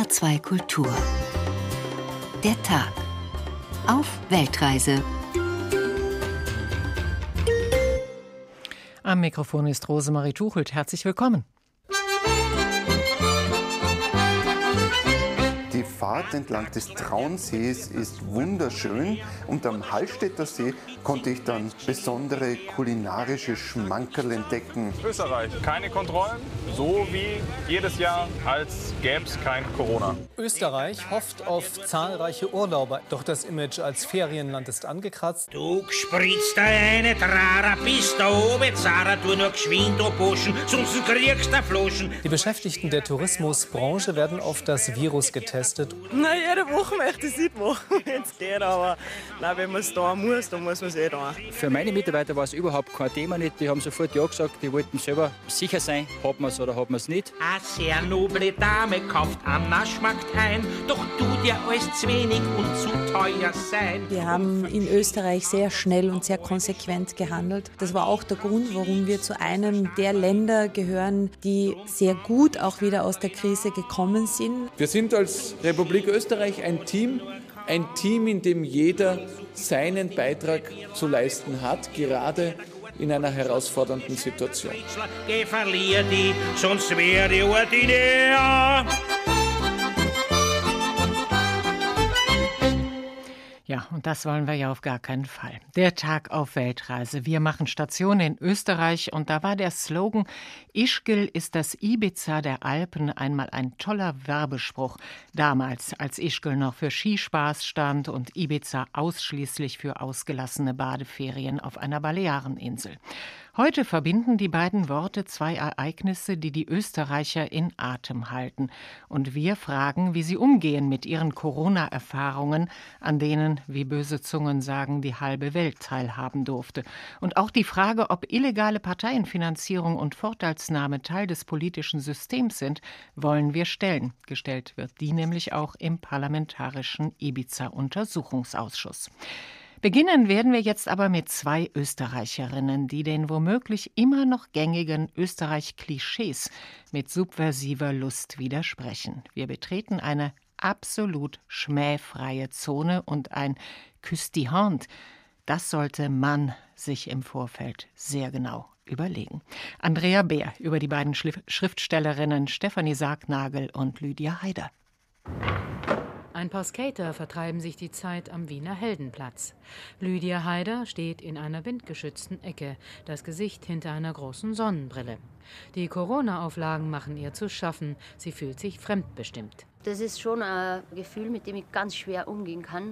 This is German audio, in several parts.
HR2 Kultur. Der Tag. Auf Weltreise. Am Mikrofon ist Rosemarie Tuchelt. Herzlich willkommen. Die Fahrt entlang des Traunsees ist wunderschön und am Hallstätter See konnte ich dann besondere kulinarische Schmankerl entdecken. Österreich, keine Kontrollen, so wie jedes Jahr, als gäbe es kein Corona. Österreich hofft auf zahlreiche Urlauber, doch das Image als Ferienland ist angekratzt. Du spritzt da eine Trara, bist da oben, Zara, tu nur geschwind, du Burschen, sonst kriegst du Floschen. Die Beschäftigten der Tourismusbranche werden auf das Virus getestet. Na, jede Woche möchte ich es nicht machen, wenn es geht, aber nein, wenn man es da muss, dann muss man es eh da. Für meine Mitarbeiter war es überhaupt kein Thema nicht. Die haben sofort ja gesagt, die wollten selber sicher sein, hat man es oder hat man es nicht. Eine sehr noble Dame kauft am Naschmarkt ein, doch tut ja alles zu wenig und zu teuer sein. Wir haben in Österreich sehr schnell und sehr konsequent gehandelt. Das war auch der Grund, warum wir zu einem der Länder gehören, die sehr gut auch wieder aus der Krise gekommen sind. Wir sind als Republik Österreich ein Team, in dem jeder seinen Beitrag zu leisten hat, gerade in einer herausfordernden Situation. Geh, verlier die, sonst wär die ordinär. Ja, und das wollen wir ja auf gar keinen Fall. Der Tag auf Weltreise. Wir machen Station in Österreich und da war der Slogan "Ischgl ist das Ibiza der Alpen" einmal ein toller Werbespruch. Damals, als Ischgl noch für Skispaß stand und Ibiza ausschließlich für ausgelassene Badeferien auf einer Baleareninsel. Heute verbinden die beiden Worte zwei Ereignisse, die die Österreicher in Atem halten. Und wir fragen, wie sie umgehen mit ihren Corona-Erfahrungen, an denen, wie böse Zungen sagen, die halbe Welt teilhaben durfte. Und auch die Frage, ob illegale Parteienfinanzierung und Vorteilsnahme Teil des politischen Systems sind, wollen wir stellen. Gestellt wird die nämlich auch im Parlamentarischen Ibiza-Untersuchungsausschuss. Beginnen werden wir jetzt aber mit zwei Österreicherinnen, die den womöglich immer noch gängigen Österreich-Klischees mit subversiver Lust widersprechen. Wir betreten eine absolut schmähfreie Zone und ein Küss die Hand. Das sollte man sich im Vorfeld sehr genau überlegen. Andrea Beer über die beiden Schriftstellerinnen Stefanie Sargnagel und Lydia Haider. Ein paar Skater vertreiben sich die Zeit am Wiener Heldenplatz. Lydia Haider steht in einer windgeschützten Ecke, das Gesicht hinter einer großen Sonnenbrille. Die Corona-Auflagen machen ihr zu schaffen. Sie fühlt sich fremdbestimmt. Das ist schon ein Gefühl, mit dem ich ganz schwer umgehen kann.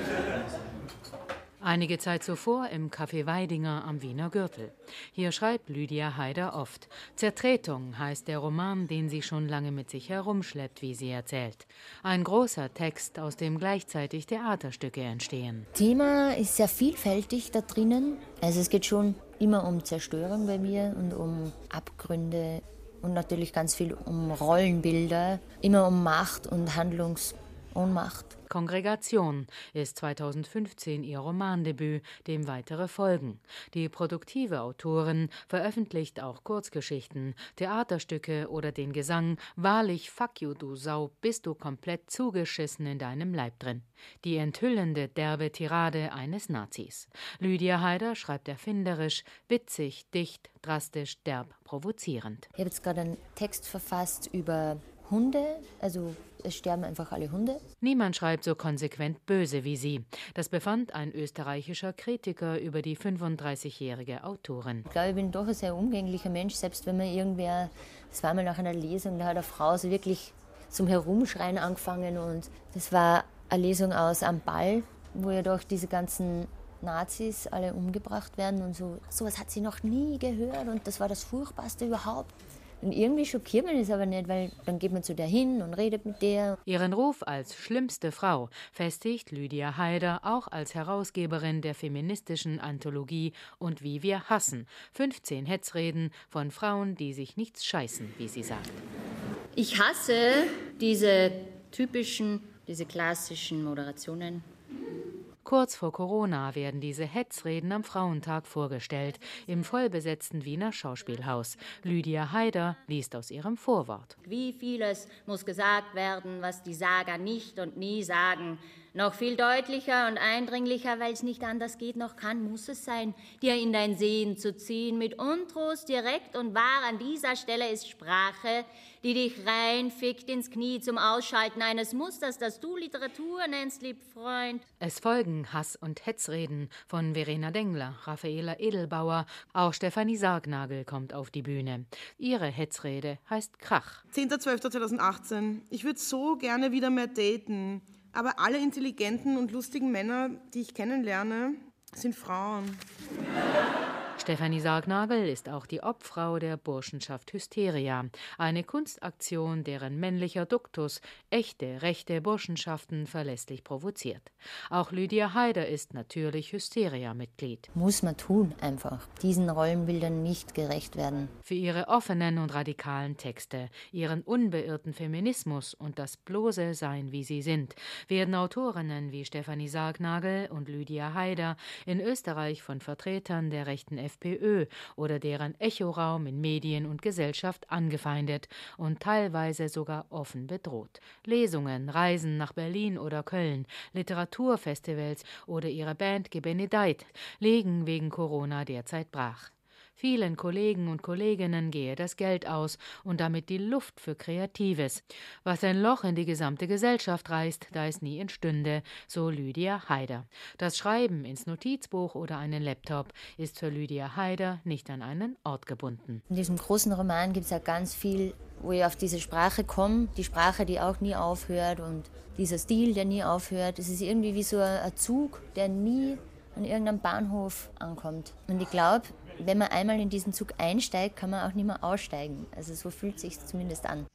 Einige Zeit zuvor im Café Weidinger am Wiener Gürtel. Hier schreibt Lydia Haider oft. Zertretung heißt der Roman, den sie schon lange mit sich herumschleppt, wie sie erzählt. Ein großer Text, aus dem gleichzeitig Theaterstücke entstehen. Thema ist sehr vielfältig da drinnen. Also es geht schon immer um Zerstörung bei mir und um Abgründe und natürlich ganz viel um Rollenbilder, immer um Macht und Handlungsohnmacht. Kongregation ist 2015 ihr Romandebüt, dem weitere folgen. Die produktive Autorin veröffentlicht auch Kurzgeschichten, Theaterstücke oder den Gesang "Wahrlich, fuck you, du Sau, bist du komplett zugeschissen in deinem Leib drin". Die enthüllende, derbe Tirade eines Nazis. Lydia Haider schreibt erfinderisch, witzig, dicht, drastisch, derb, provozierend. Ich habe jetzt gerade einen Text verfasst über Hunde, also es sterben einfach alle Hunde. Niemand schreibt so konsequent böse wie sie. Das befand ein österreichischer Kritiker über die 35-jährige Autorin. Ich glaube, ich bin doch ein sehr umgänglicher Mensch, selbst wenn man irgendwer, das war mal nach einer Lesung, da hat eine Frau so wirklich zum Herumschreien angefangen und das war eine Lesung aus Am Ball, wo ja doch diese ganzen Nazis alle umgebracht werden und so. Sowas hat sie noch nie gehört und das war das Furchtbarste überhaupt. Und irgendwie schockiert man das aber nicht, weil dann geht man zu der hin und redet mit der. Ihren Ruf als schlimmste Frau festigt Lydia Haider auch als Herausgeberin der feministischen Anthologie Und wie wir hassen. 15 Hetzreden von Frauen, die sich nichts scheißen, wie sie sagt. Ich hasse diese klassischen Moderationen. Kurz vor Corona werden diese Hetzreden am Frauentag vorgestellt, im vollbesetzten Wiener Schauspielhaus. Lydia Haider liest aus ihrem Vorwort. Wie vieles muss gesagt werden, was die Sager nicht und nie sagen. Noch viel deutlicher und eindringlicher, weil es nicht anders geht, noch kann, muss es sein, dir in dein Sehen zu ziehen. Mit Untrost direkt und wahr an dieser Stelle ist Sprache, die dich reinfickt ins Knie zum Ausschalten eines Musters, das du Literatur nennst, lieb Freund. Es folgen Hass- und Hetzreden von Verena Dengler, Raffaela Edelbauer, auch Stefanie Sargnagel kommt auf die Bühne. Ihre Hetzrede heißt Krach. 10.12.2018. Ich würde so gerne wieder mehr daten. Aber alle intelligenten und lustigen Männer, die ich kennenlerne, sind Frauen. Stefanie Sargnagel ist auch die Obfrau der Burschenschaft Hysteria, eine Kunstaktion, deren männlicher Duktus echte, rechte Burschenschaften verlässlich provoziert. Auch Lydia Haider ist natürlich Hysteria-Mitglied. Muss man tun, einfach. Diesen Rollenbildern nicht gerecht werden. Für ihre offenen und radikalen Texte, ihren unbeirrten Feminismus und das bloße Sein, wie sie sind, werden Autorinnen wie Stefanie Sargnagel und Lydia Haider in Österreich von Vertretern der rechten FPÖ oder deren Echoraum in Medien und Gesellschaft angefeindet und teilweise sogar offen bedroht. Lesungen, Reisen nach Berlin oder Köln, Literaturfestivals oder ihre Band Gebenedeit legen wegen Corona derzeit brach. Vielen Kollegen und Kolleginnen gehe das Geld aus und damit die Luft für Kreatives. Was ein Loch in die gesamte Gesellschaft reißt, da es nie entstünde, so Lydia Haider. Das Schreiben ins Notizbuch oder einen Laptop ist für Lydia Haider nicht an einen Ort gebunden. In diesem großen Roman gibt es ja ganz viel, wo ich auf diese Sprache komme, die Sprache, die auch nie aufhört und dieser Stil, der nie aufhört. Es ist irgendwie wie so ein Zug, der nie an irgendeinem Bahnhof ankommt. Und ich glaube, wenn man einmal in diesen Zug einsteigt, kann man auch nicht mehr aussteigen. Also so fühlt es sich zumindest an.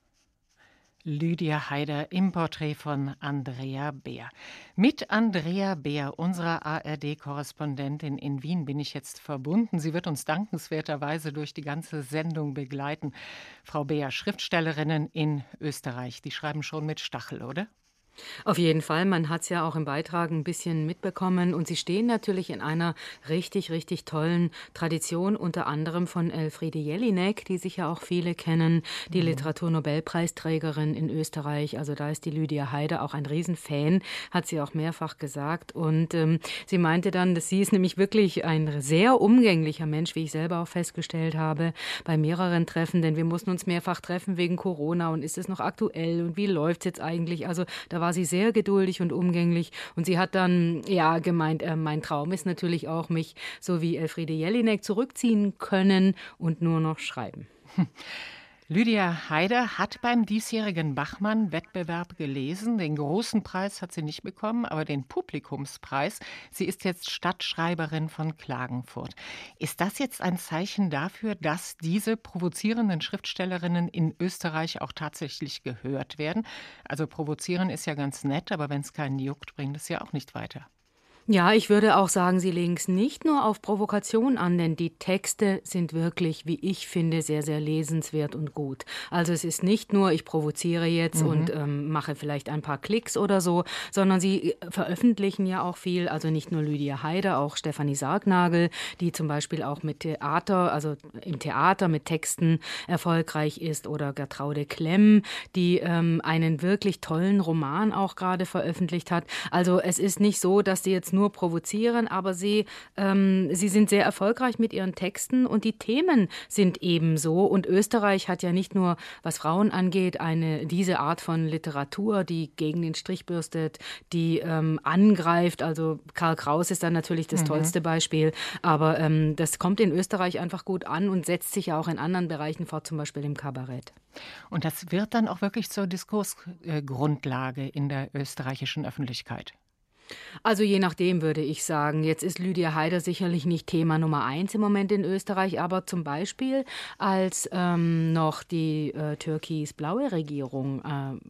Lydia Haider im Porträt von Andrea Beer. Mit Andrea Beer, unserer ARD-Korrespondentin in Wien, bin ich jetzt verbunden. Sie wird uns dankenswerterweise durch die ganze Sendung begleiten. Frau Beer, Schriftstellerinnen in Österreich, die schreiben schon mit Stachel, oder? Auf jeden Fall, man hat es ja auch im Beitrag ein bisschen mitbekommen und sie stehen natürlich in einer richtig, richtig tollen Tradition, unter anderem von Elfriede Jelinek, die sicher auch viele kennen, die Literaturnobelpreisträgerin in Österreich, also da ist die Lydia Haider auch ein Riesenfan, hat sie auch mehrfach gesagt und sie meinte dann, dass sie ist nämlich wirklich ein sehr umgänglicher Mensch, wie ich selber auch festgestellt habe, bei mehreren Treffen, denn wir mussten uns mehrfach treffen wegen Corona und ist es noch aktuell und wie läuft es jetzt eigentlich, also da war sie sehr geduldig und umgänglich und sie hat dann gemeint, mein Traum ist natürlich auch, mich so wie Elfriede Jelinek zurückziehen können und nur noch schreiben. Lydia Haider hat beim diesjährigen Bachmann-Wettbewerb gelesen. Den großen Preis hat sie nicht bekommen, aber den Publikumspreis. Sie ist jetzt Stadtschreiberin von Klagenfurt. Ist das jetzt ein Zeichen dafür, dass diese provozierenden Schriftstellerinnen in Österreich auch tatsächlich gehört werden? Also provozieren ist ja ganz nett, aber wenn es keinen juckt, bringt es ja auch nicht weiter. Ja, ich würde auch sagen, sie legen es nicht nur auf Provokation an, denn die Texte sind wirklich, wie ich finde, sehr, sehr lesenswert und gut. Also es ist nicht nur, ich provoziere jetzt und mache vielleicht ein paar Klicks oder so, sondern sie veröffentlichen ja auch viel, also nicht nur Lydia Haider, auch Stefanie Sargnagel, die zum Beispiel auch mit Theater, also im Theater mit Texten erfolgreich ist, oder Gertraude Klemm, die einen wirklich tollen Roman auch gerade veröffentlicht hat. Also es ist nicht so, dass sie jetzt nur provozieren, aber sie sind sehr erfolgreich mit ihren Texten und die Themen sind ebenso. Und Österreich hat ja nicht nur, was Frauen angeht, diese Art von Literatur, die gegen den Strich bürstet, die angreift. Also Karl Kraus ist dann natürlich das tollste Beispiel, aber das kommt in Österreich einfach gut an und setzt sich ja auch in anderen Bereichen fort, zum Beispiel im Kabarett. Und das wird dann auch wirklich zur Diskursgrundlage in der österreichischen Öffentlichkeit? Also je nachdem würde ich sagen, jetzt ist Lydia Haider sicherlich nicht Thema Nummer 1 im Moment in Österreich, aber zum Beispiel als noch die türkis-blaue Regierung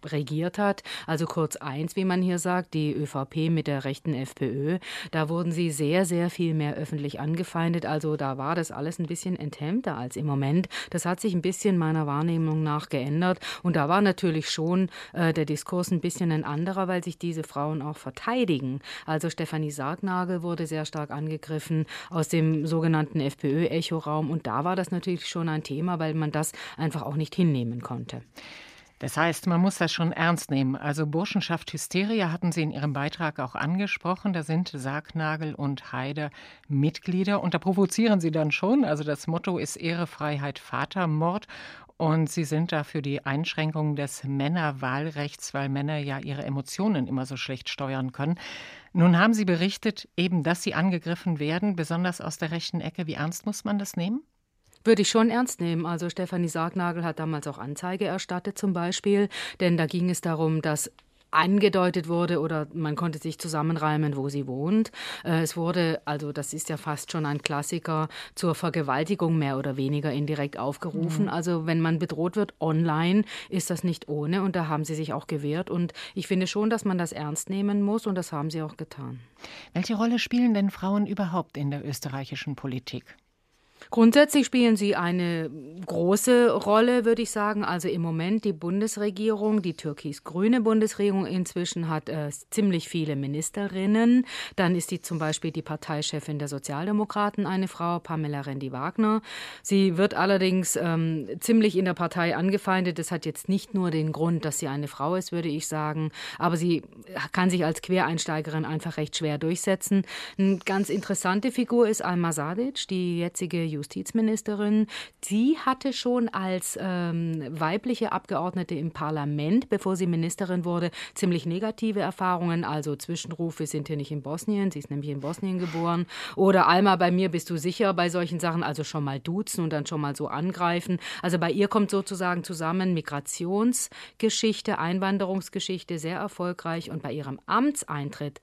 regiert hat, also kurz 1, wie man hier sagt, die ÖVP mit der rechten FPÖ, da wurden sie sehr, sehr viel mehr öffentlich angefeindet. Also da war das alles ein bisschen enthemmter als im Moment. Das hat sich ein bisschen meiner Wahrnehmung nach geändert. Und da war natürlich schon der Diskurs ein bisschen ein anderer, weil sich diese Frauen auch verteidigen. Also Stefanie Sargnagel wurde sehr stark angegriffen aus dem sogenannten FPÖ-Echoraum. Und da war das natürlich schon ein Thema, weil man das einfach auch nicht hinnehmen konnte. Das heißt, man muss das schon ernst nehmen. Also Burschenschaft Hysteria hatten Sie in Ihrem Beitrag auch angesprochen. Da sind Sargnagel und Haider Mitglieder und da provozieren Sie dann schon. Also das Motto ist Ehre, Freiheit, Vatermord. Und Sie sind da für die Einschränkung des Männerwahlrechts, weil Männer ja ihre Emotionen immer so schlecht steuern können. Nun haben Sie berichtet, eben, dass Sie angegriffen werden, besonders aus der rechten Ecke. Wie ernst muss man das nehmen? Würde ich schon ernst nehmen. Also Stefanie Sargnagel hat damals auch Anzeige erstattet zum Beispiel, denn da ging es darum, dass angedeutet wurde oder man konnte sich zusammenreimen, wo sie wohnt. Es wurde, also das ist ja fast schon ein Klassiker, zur Vergewaltigung mehr oder weniger indirekt aufgerufen. Also wenn man bedroht wird online, ist das nicht ohne und da haben sie sich auch gewehrt und ich finde schon, dass man das ernst nehmen muss und das haben sie auch getan. Welche Rolle spielen denn Frauen überhaupt in der österreichischen Politik? Grundsätzlich spielen sie eine große Rolle, würde ich sagen. Also im Moment die Bundesregierung, die türkis-grüne Bundesregierung inzwischen hat ziemlich viele Ministerinnen. Dann ist zum Beispiel die Parteichefin der Sozialdemokraten eine Frau, Pamela Rendi-Wagner. Sie wird allerdings ziemlich in der Partei angefeindet. Das hat jetzt nicht nur den Grund, dass sie eine Frau ist, würde ich sagen. Aber sie kann sich als Quereinsteigerin einfach recht schwer durchsetzen. Eine ganz interessante Figur ist Alma Sadic, die jetzige Justizministerin. Sie hatte schon als weibliche Abgeordnete im Parlament, bevor sie Ministerin wurde, ziemlich negative Erfahrungen. Also Zwischenrufe, sind hier nicht in Bosnien, sie ist nämlich in Bosnien geboren. Oder Alma, bei mir bist du sicher bei solchen Sachen, also schon mal duzen und dann schon mal so angreifen. Also bei ihr kommt sozusagen zusammen Migrationsgeschichte, Einwanderungsgeschichte, sehr erfolgreich. Und bei ihrem Amtsantritt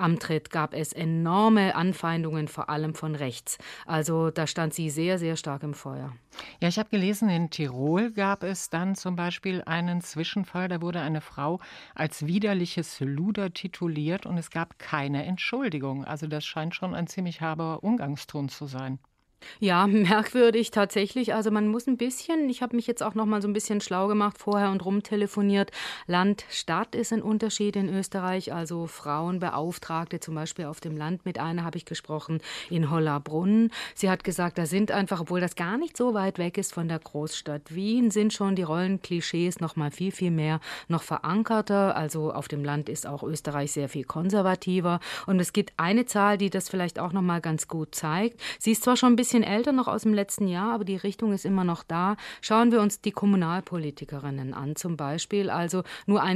gab es enorme Anfeindungen, vor allem von rechts. Also da stand sie sehr, sehr stark im Feuer. Ja, ich habe gelesen, in Tirol gab es dann zum Beispiel einen Zwischenfall, da wurde eine Frau als widerliches Luder tituliert und es gab keine Entschuldigung. Also das scheint schon ein ziemlich herber Umgangston zu sein. Ja, merkwürdig tatsächlich. Also man muss ein bisschen, ich habe mich jetzt auch noch mal so ein bisschen schlau gemacht vorher und rumtelefoniert. Land, Stadt ist ein Unterschied in Österreich. Also Frauenbeauftragte zum Beispiel auf dem Land, mit einer habe ich gesprochen in Hollabrunn. Sie hat gesagt, da sind einfach, obwohl das gar nicht so weit weg ist von der Großstadt Wien, sind schon die Rollenklischees noch mal viel, viel mehr noch verankerter. Also auf dem Land ist auch Österreich sehr viel konservativer. Und es gibt eine Zahl, die das vielleicht auch noch mal ganz gut zeigt. Sie ist zwar schon ein bisschen älter noch aus dem letzten Jahr, aber die Richtung ist immer noch da. Schauen wir uns die Kommunalpolitikerinnen an zum Beispiel. Also nur ein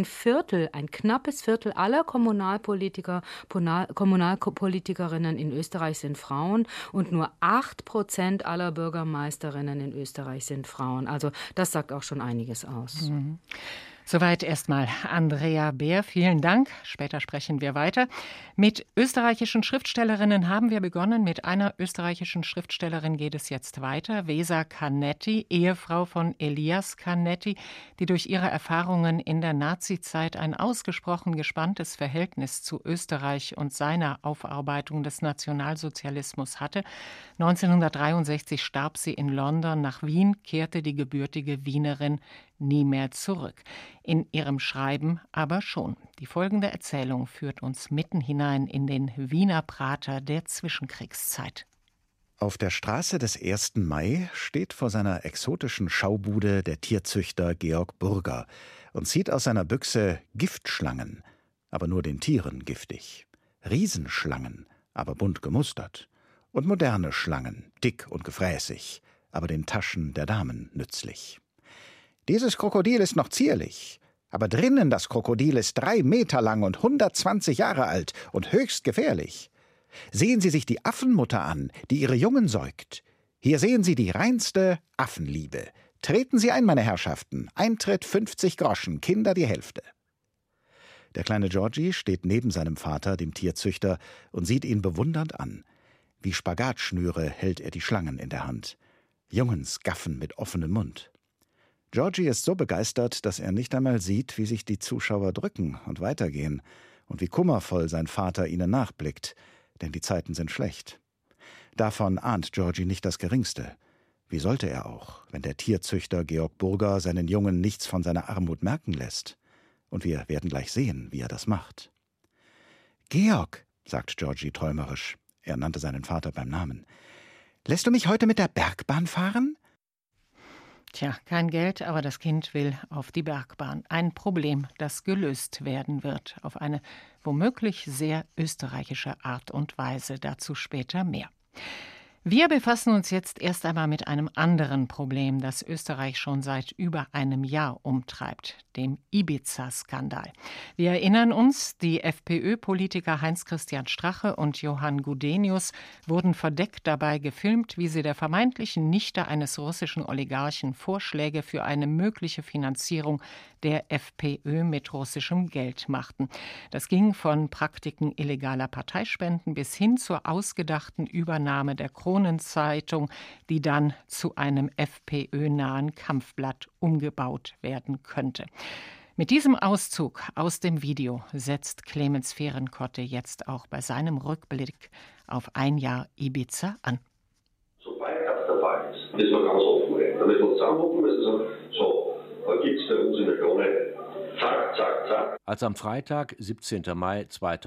knappes Viertel aller Kommunalpolitikerinnen in Österreich sind Frauen und nur 8% aller Bürgermeisterinnen in Österreich sind Frauen. Also das sagt auch schon einiges aus. Mhm. Soweit erstmal Andrea Beer. Vielen Dank. Später sprechen wir weiter. Mit österreichischen Schriftstellerinnen haben wir begonnen. Mit einer österreichischen Schriftstellerin geht es jetzt weiter. Weser Canetti, Ehefrau von Elias Canetti, die durch ihre Erfahrungen in der Nazizeit ein ausgesprochen gespanntes Verhältnis zu Österreich und seiner Aufarbeitung des Nationalsozialismus hatte. 1963 starb sie in London. Nach Wien kehrte die gebürtige Wienerin nie mehr zurück. In ihrem Schreiben aber schon. Die folgende Erzählung führt uns mitten hinein in den Wiener Prater der Zwischenkriegszeit. Auf der Straße des 1. Mai steht vor seiner exotischen Schaubude der Tierzüchter Georg Burger und zieht aus seiner Büchse Giftschlangen, aber nur den Tieren giftig. Riesenschlangen, aber bunt gemustert. Und moderne Schlangen, dick und gefräßig, aber den Taschen der Damen nützlich. Dieses Krokodil ist noch zierlich, aber drinnen das Krokodil ist 3 Meter lang und 120 Jahre alt und höchst gefährlich. Sehen Sie sich die Affenmutter an, die ihre Jungen säugt. Hier sehen Sie die reinste Affenliebe. Treten Sie ein, meine Herrschaften. Eintritt 50 Groschen, Kinder die Hälfte. Der kleine Georgie steht neben seinem Vater, dem Tierzüchter, und sieht ihn bewundernd an. Wie Spagatschnüre hält er die Schlangen in der Hand. Jungens gaffen mit offenem Mund. Georgi ist so begeistert, dass er nicht einmal sieht, wie sich die Zuschauer drücken und weitergehen und wie kummervoll sein Vater ihnen nachblickt, denn die Zeiten sind schlecht. Davon ahnt Georgi nicht das Geringste. Wie sollte er auch, wenn der Tierzüchter Georg Burger seinen Jungen nichts von seiner Armut merken lässt? Und wir werden gleich sehen, wie er das macht. »Georg«, sagt Georgi träumerisch, er nannte seinen Vater beim Namen, »lässt du mich heute mit der Bergbahn fahren?« Tja, kein Geld, aber das Kind will auf die Bergbahn. Ein Problem, das gelöst werden wird, auf eine womöglich sehr österreichische Art und Weise. Dazu später mehr. Wir befassen uns jetzt erst einmal mit einem anderen Problem, das Österreich schon seit über einem Jahr umtreibt, dem Ibiza-Skandal. Wir erinnern uns, die FPÖ-Politiker Heinz-Christian Strache und Johann Gudenius wurden verdeckt dabei gefilmt, wie sie der vermeintlichen Nichte eines russischen Oligarchen Vorschläge für eine mögliche Finanzierung der FPÖ mit russischem Geld machten. Das ging von Praktiken illegaler Parteispenden bis hin zur ausgedachten Übernahme der Kronenzeitung, die dann zu einem FPÖ-nahen Kampfblatt umgebaut werden könnte. Mit diesem Auszug aus dem Video setzt Clemens Fehrenkotte jetzt auch bei seinem Rückblick auf ein Jahr Ibiza an. Sobald das der Fall ist, müssen wir ganz offen reden. Da müssen wir zusammenrufen, müssen sagen, so, da gibt es für uns in der Krone, zack, zack, zack. Als am Freitag, 17. Mai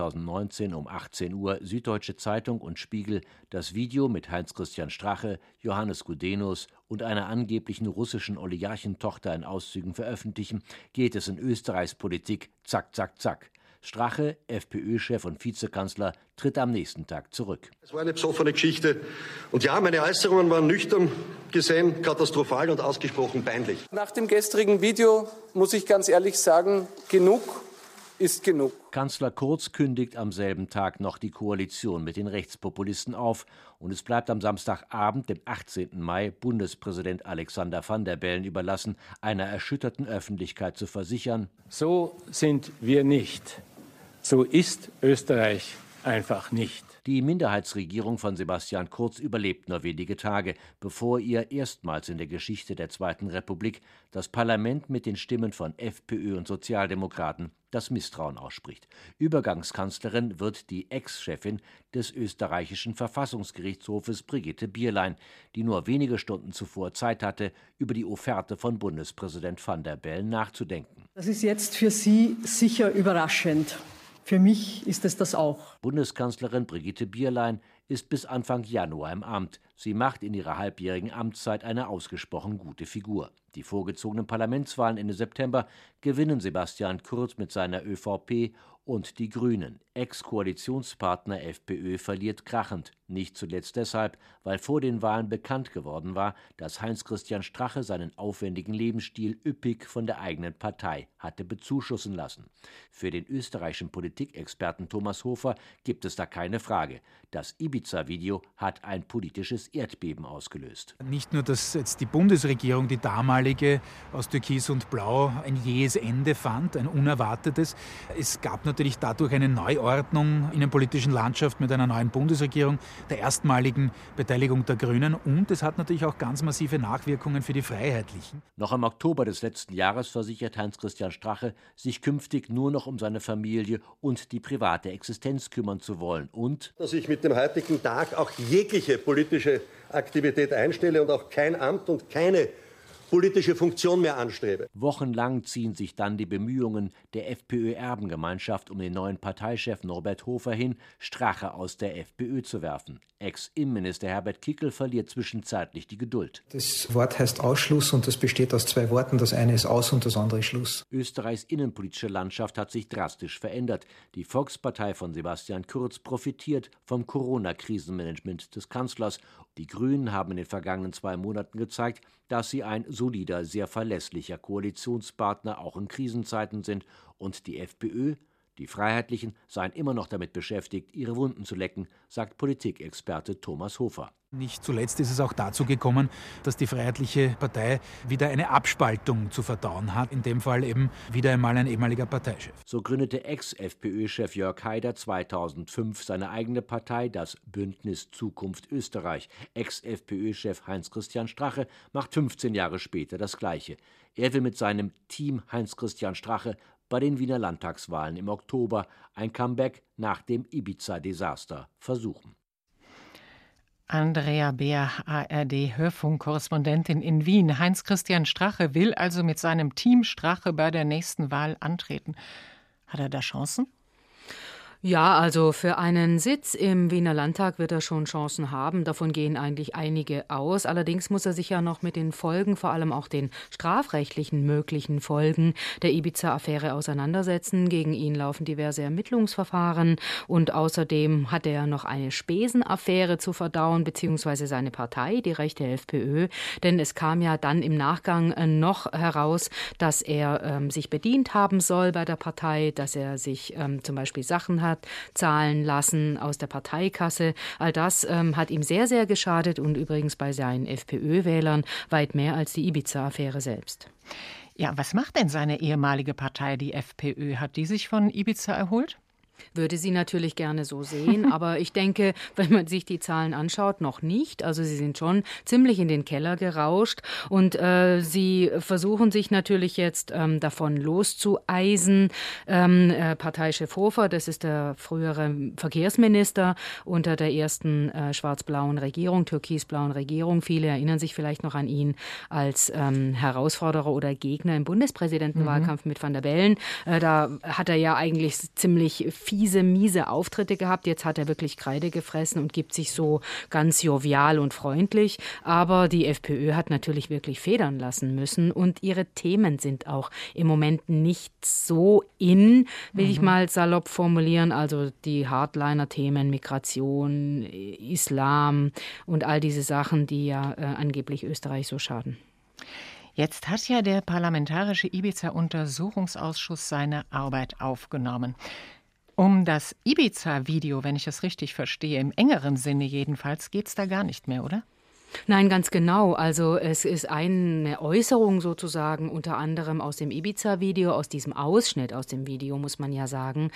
2019 um 18 Uhr Süddeutsche Zeitung und Spiegel das Video mit Heinz-Christian Strache, Johannes Gudenius und einer angeblichen russischen Oligarchentochter in Auszügen veröffentlichen, geht es in Österreichs Politik zack, zack, zack. Strache, FPÖ-Chef und Vizekanzler, tritt am nächsten Tag zurück. Es war eine besoffene Geschichte. Und ja, meine Äußerungen waren nüchtern gesehen, katastrophal und ausgesprochen peinlich. Nach dem gestrigen Video muss ich ganz ehrlich sagen, genug ist genug. Kanzler Kurz kündigt am selben Tag noch die Koalition mit den Rechtspopulisten auf. Und es bleibt am Samstagabend, dem 18. Mai, Bundespräsident Alexander Van der Bellen überlassen, einer erschütterten Öffentlichkeit zu versichern: So sind wir nicht. So ist Österreich einfach nicht. Die Minderheitsregierung von Sebastian Kurz überlebt nur wenige Tage, bevor ihr erstmals in der Geschichte der Zweiten Republik das Parlament mit den Stimmen von FPÖ und Sozialdemokraten das Misstrauen ausspricht. Übergangskanzlerin wird die Ex-Chefin des österreichischen Verfassungsgerichtshofes Brigitte Bierlein, die nur wenige Stunden zuvor Zeit hatte, über die Offerte von Bundespräsident Van der Bellen nachzudenken. Das ist jetzt für Sie sicher überraschend. Für mich ist es das auch. Bundeskanzlerin Brigitte Bierlein ist bis Anfang Januar im Amt. Sie macht in ihrer halbjährigen Amtszeit eine ausgesprochen gute Figur. Die vorgezogenen Parlamentswahlen Ende September gewinnen Sebastian Kurz mit seiner ÖVP und die Grünen. Ex-Koalitionspartner FPÖ verliert krachend. Nicht zuletzt deshalb, weil vor den Wahlen bekannt geworden war, dass Heinz-Christian Strache seinen aufwendigen Lebensstil üppig von der eigenen Partei hatte bezuschussen lassen. Für den österreichischen Politikexperten Thomas Hofer gibt es da keine Frage. Das Ibiza-Video hat ein politisches Erdbeben ausgelöst. Nicht nur, dass jetzt die Bundesregierung, die damalige aus Türkis und Blau, ein jähes Ende fand, ein unerwartetes. Es gab natürlich dadurch eine Neuordnung in der politischen Landschaft mit einer neuen Bundesregierung, der erstmaligen Beteiligung der Grünen, und es hat natürlich auch ganz massive Nachwirkungen für die Freiheitlichen. Noch im Oktober des letzten Jahres versichert Heinz-Christian Strache, sich künftig nur noch um seine Familie und die private Existenz kümmern zu wollen und dass ich mit dem heutigen Tag auch jegliche politische Aktivität einstelle und auch kein Amt und keine politische Funktion mehr anstrebe. Wochenlang ziehen sich dann die Bemühungen der FPÖ-Erbengemeinschaft um den neuen Parteichef Norbert Hofer hin, Strache aus der FPÖ zu werfen. Ex-Innenminister Herbert Kickl verliert zwischenzeitlich die Geduld. Das Wort heißt Ausschluss und das besteht aus zwei Worten. Das eine ist Aus und das andere ist Schluss. Österreichs innenpolitische Landschaft hat sich drastisch verändert. Die Volkspartei von Sebastian Kurz profitiert vom Corona-Krisenmanagement des Kanzlers. Die Grünen haben in den vergangenen 2 Monaten gezeigt, dass sie ein solider, sehr verlässlicher Koalitionspartner auch in Krisenzeiten sind. Und die FPÖ, Die Freiheitlichen seien immer noch damit beschäftigt, ihre Wunden zu lecken, sagt Politikexperte Thomas Hofer. Nicht zuletzt ist es auch dazu gekommen, dass die Freiheitliche Partei wieder eine Abspaltung zu verdauen hat. In dem Fall eben wieder einmal ein ehemaliger Parteichef. So gründete Ex-FPÖ-Chef Jörg Haider 2005 seine eigene Partei, das Bündnis Zukunft Österreich. Ex-FPÖ-Chef Heinz-Christian Strache macht 15 Jahre später das Gleiche. Er will mit seinem Team Heinz-Christian Strache bei den Wiener Landtagswahlen im Oktober ein Comeback nach dem Ibiza-Desaster versuchen. Andrea Beer, ARD-Hörfunk-Korrespondentin in Wien. Heinz-Christian Strache will also mit seinem Team Strache bei der nächsten Wahl antreten. Hat er da Chancen? Ja, also für einen Sitz im Wiener Landtag wird er schon Chancen haben. Davon gehen eigentlich einige aus. Allerdings muss er sich ja noch mit den Folgen, vor allem auch den strafrechtlichen möglichen Folgen der Ibiza-Affäre auseinandersetzen. Gegen ihn laufen diverse Ermittlungsverfahren und außerdem hat er noch eine Spesenaffäre zu verdauen, beziehungsweise seine Partei, die rechte FPÖ. Denn es kam ja dann im Nachgang noch heraus, dass er sich bedient haben soll bei der Partei, dass er sich zum Beispiel Sachen hat zahlen lassen aus der Parteikasse. All das hat ihm sehr, sehr geschadet und übrigens bei seinen FPÖ-Wählern weit mehr als die Ibiza-Affäre selbst. Ja, was macht denn seine ehemalige Partei, die FPÖ? Hat die sich von Ibiza erholt? Würde sie natürlich gerne so sehen, aber ich denke, wenn man sich die Zahlen anschaut, noch nicht. Also sie sind schon ziemlich in den Keller gerauscht und sie versuchen sich natürlich jetzt davon loszueisen. Parteichef Hofer, das ist der frühere Verkehrsminister unter der ersten schwarz-blauen Regierung, türkis-blauen Regierung. Viele erinnern sich vielleicht noch an ihn als Herausforderer oder Gegner im Bundespräsidentenwahlkampf mit Van der Bellen. Da hat er ja eigentlich ziemlich fiese, miese Auftritte gehabt. Jetzt hat er wirklich Kreide gefressen und gibt sich so ganz jovial und freundlich. Aber die FPÖ hat natürlich wirklich federn lassen müssen und ihre Themen sind auch im Moment nicht so will ich mal salopp formulieren. Also die Hardliner-Themen, Migration, Islam und all diese Sachen, die ja angeblich Österreich so schaden. Jetzt hat ja der Parlamentarische Ibiza-Untersuchungsausschuss seine Arbeit aufgenommen. Um das Ibiza-Video, wenn ich es richtig verstehe, im engeren Sinne jedenfalls, geht es da gar nicht mehr, oder? Nein, ganz genau. Also es ist eine Äußerung sozusagen unter anderem aus dem Ibiza-Video, aus diesem Ausschnitt aus dem Video, muss man ja sagen,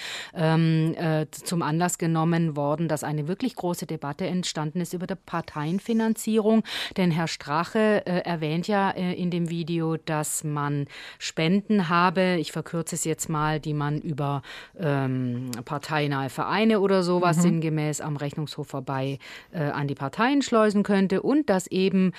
zum Anlass genommen worden, dass eine wirklich große Debatte entstanden ist über die Parteienfinanzierung. Denn Herr Strache erwähnt ja in dem Video, dass man Spenden habe, ich verkürze es jetzt mal, die man über parteinahe Vereine oder sowas sinngemäß am Rechnungshof vorbei an die Parteien schleusen könnte und dass eben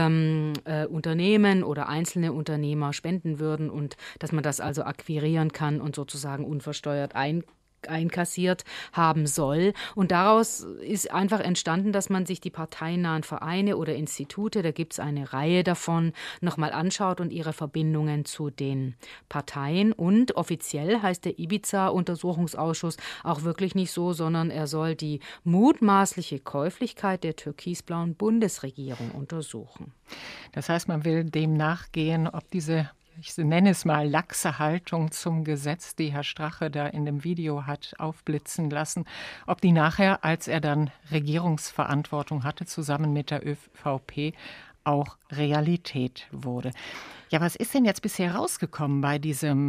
Unternehmen oder einzelne Unternehmer spenden würden und dass man das also akquirieren kann und sozusagen unversteuert einkassiert haben soll. Und daraus ist einfach entstanden, dass man sich die parteinahen Vereine oder Institute, da gibt es eine Reihe davon, nochmal anschaut und ihre Verbindungen zu den Parteien. Und offiziell heißt der Ibiza-Untersuchungsausschuss auch wirklich nicht so, sondern er soll die mutmaßliche Käuflichkeit der türkisblauen Bundesregierung untersuchen. Das heißt, man will dem nachgehen, ob diese, ich nenne es mal, laxe Haltung zum Gesetz, die Herr Strache da in dem Video hat aufblitzen lassen, ob die nachher, als er dann Regierungsverantwortung hatte, zusammen mit der ÖVP, auch Realität wurde. Ja, was ist denn jetzt bisher rausgekommen bei diesem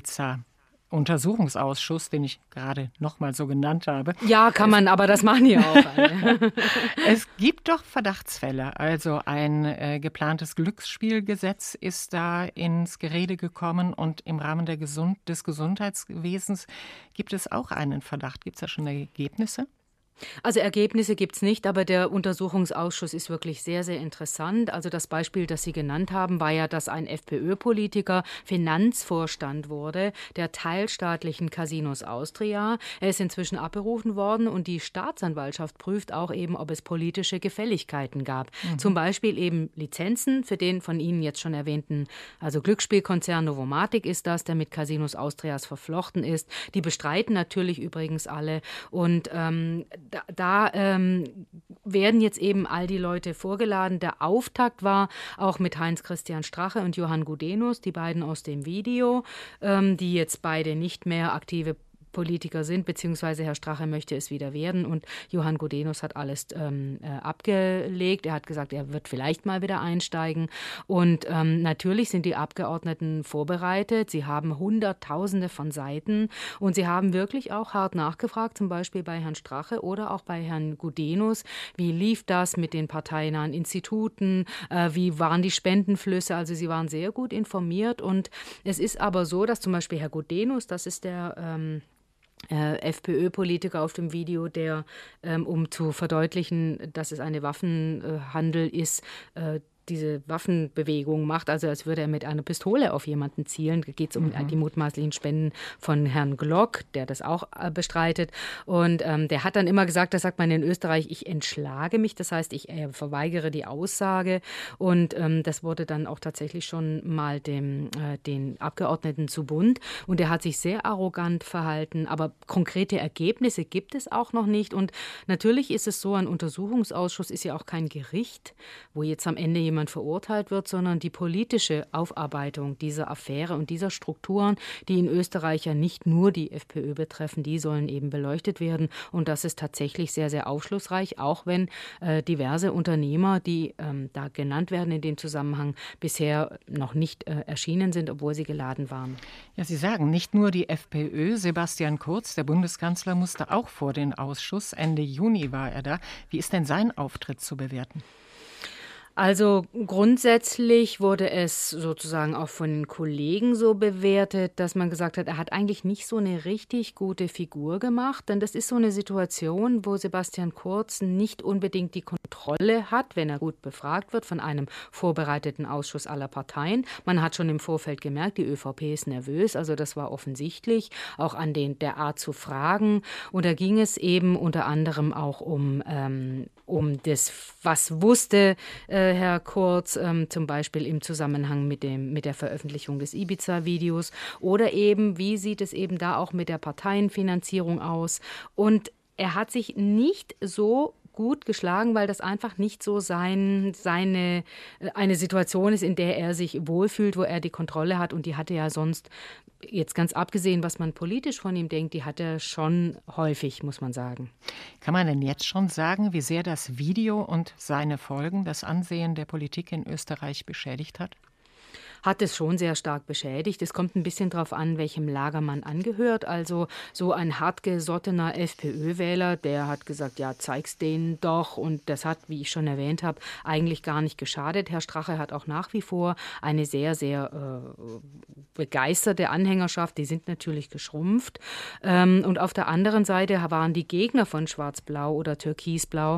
Ibiza-Untersuchungsausschuss, den ich gerade nochmal so genannt habe? Ja, kann man, aber das machen ja auch alle. Es gibt doch Verdachtsfälle. Also ein geplantes Glücksspielgesetz ist da ins Gerede gekommen und im Rahmen des Gesundheitswesens gibt es auch einen Verdacht. Gibt es da schon Ergebnisse? Also Ergebnisse gibt es nicht, aber der Untersuchungsausschuss ist wirklich sehr, sehr interessant. Also das Beispiel, das Sie genannt haben, war ja, dass ein FPÖ-Politiker Finanzvorstand wurde der teilstaatlichen Casinos Austria. Er ist inzwischen abberufen worden und die Staatsanwaltschaft prüft auch eben, ob es politische Gefälligkeiten gab. Zum Beispiel eben Lizenzen für den von Ihnen jetzt schon erwähnten, also Glücksspielkonzern Novomatic ist das, der mit Casinos Austrias verflochten ist. Die bestreiten natürlich übrigens alle und da werden jetzt eben all die Leute vorgeladen. Der Auftakt war auch mit Heinz-Christian Strache und Johann Gudenus, die beiden aus dem Video, die jetzt beide nicht mehr aktive Politiker sind, beziehungsweise Herr Strache möchte es wieder werden und Johann Gudenus hat alles abgelegt. Er hat gesagt, er wird vielleicht mal wieder einsteigen und natürlich sind die Abgeordneten vorbereitet. Sie haben Hunderttausende von Seiten und sie haben wirklich auch hart nachgefragt, zum Beispiel bei Herrn Strache oder auch bei Herrn Gudenus. Wie lief das mit den parteinahen Instituten? Wie waren die Spendenflüsse? Also sie waren sehr gut informiert und es ist aber so, dass zum Beispiel Herr Gudenus, das ist der FPÖ-Politiker auf dem Video, der, um zu verdeutlichen, dass es eine Waffenhandel ist, diese Waffenbewegung macht, also als würde er mit einer Pistole auf jemanden zielen. Da geht es um die mutmaßlichen Spenden von Herrn Glock, der das auch bestreitet. Und der hat dann immer gesagt, das sagt man in Österreich, ich entschlage mich, das heißt, ich verweigere die Aussage. Und das wurde dann auch tatsächlich schon mal den Abgeordneten zu bunt. Und er hat sich sehr arrogant verhalten, aber konkrete Ergebnisse gibt es auch noch nicht. Und natürlich ist es so, ein Untersuchungsausschuss ist ja auch kein Gericht, wo jetzt am Ende jemand verurteilt wird, sondern die politische Aufarbeitung dieser Affäre und dieser Strukturen, die in Österreich ja nicht nur die FPÖ betreffen, die sollen eben beleuchtet werden. Und das ist tatsächlich sehr, sehr aufschlussreich, auch wenn diverse Unternehmer, die da genannt werden in dem Zusammenhang, bisher noch nicht erschienen sind, obwohl sie geladen waren. Ja, Sie sagen, nicht nur die FPÖ. Sebastian Kurz, der Bundeskanzler, musste auch vor den Ausschuss. Ende Juni war er da. Wie ist denn sein Auftritt zu bewerten? Also grundsätzlich wurde es sozusagen auch von den Kollegen so bewertet, dass man gesagt hat, er hat eigentlich nicht so eine richtig gute Figur gemacht, denn das ist so eine Situation, wo Sebastian Kurz nicht unbedingt die Kontrolle hat, wenn er gut befragt wird von einem vorbereiteten Ausschuss aller Parteien. Man hat schon im Vorfeld gemerkt, die ÖVP ist nervös, also das war offensichtlich, auch an der Art zu fragen. Und da ging es eben unter anderem auch um das, was wusste Herr Kurz, zum Beispiel im Zusammenhang mit der Veröffentlichung des Ibiza-Videos oder eben, wie sieht es eben da auch mit der Parteienfinanzierung aus. Und er hat sich nicht so gut geschlagen, weil das einfach nicht so eine Situation ist, in der er sich wohlfühlt, wo er die Kontrolle hat. Und die hatte er sonst, jetzt ganz abgesehen, was man politisch von ihm denkt, die hat er schon häufig, muss man sagen. Kann man denn jetzt schon sagen, wie sehr das Video und seine Folgen das Ansehen der Politik in Österreich beschädigt hat? Hat es schon sehr stark beschädigt. Es kommt ein bisschen darauf an, welchem Lager man angehört. Also so ein hartgesottener FPÖ-Wähler, der hat gesagt, ja, zeig's denen doch. Und das hat, wie ich schon erwähnt habe, eigentlich gar nicht geschadet. Herr Strache hat auch nach wie vor eine sehr, sehr begeisterte Anhängerschaft. Die sind natürlich geschrumpft. Und auf der anderen Seite waren die Gegner von Schwarz-Blau oder Türkis-Blau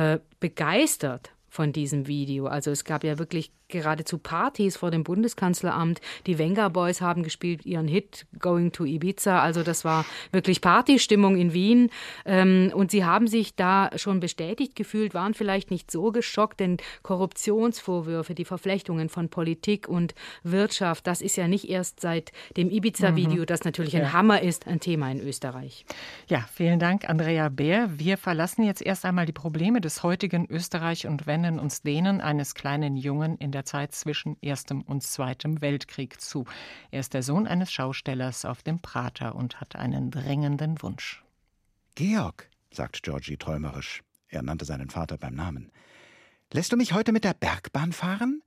begeistert von diesem Video. Also es gab ja wirklich geradezu Partys vor dem Bundeskanzleramt. Die Venga Boys haben gespielt ihren Hit Going to Ibiza. Also das war wirklich Partystimmung in Wien. Und sie haben sich da schon bestätigt gefühlt, waren vielleicht nicht so geschockt, denn Korruptionsvorwürfe, die Verflechtungen von Politik und Wirtschaft, das ist ja nicht erst seit dem Ibiza-Video, das natürlich ein Hammer ist, ein Thema in Österreich. Ja, vielen Dank, Andrea Beer. Wir verlassen jetzt erst einmal die Probleme des heutigen Österreich und wenden uns denen eines kleinen Jungen in der Zeit zwischen Erstem und Zweitem Weltkrieg zu. Er ist der Sohn eines Schaustellers auf dem Prater und hat einen drängenden Wunsch. Georg, sagt Georgie träumerisch. Er nannte seinen Vater beim Namen. Lässt du mich heute mit der Bergbahn fahren?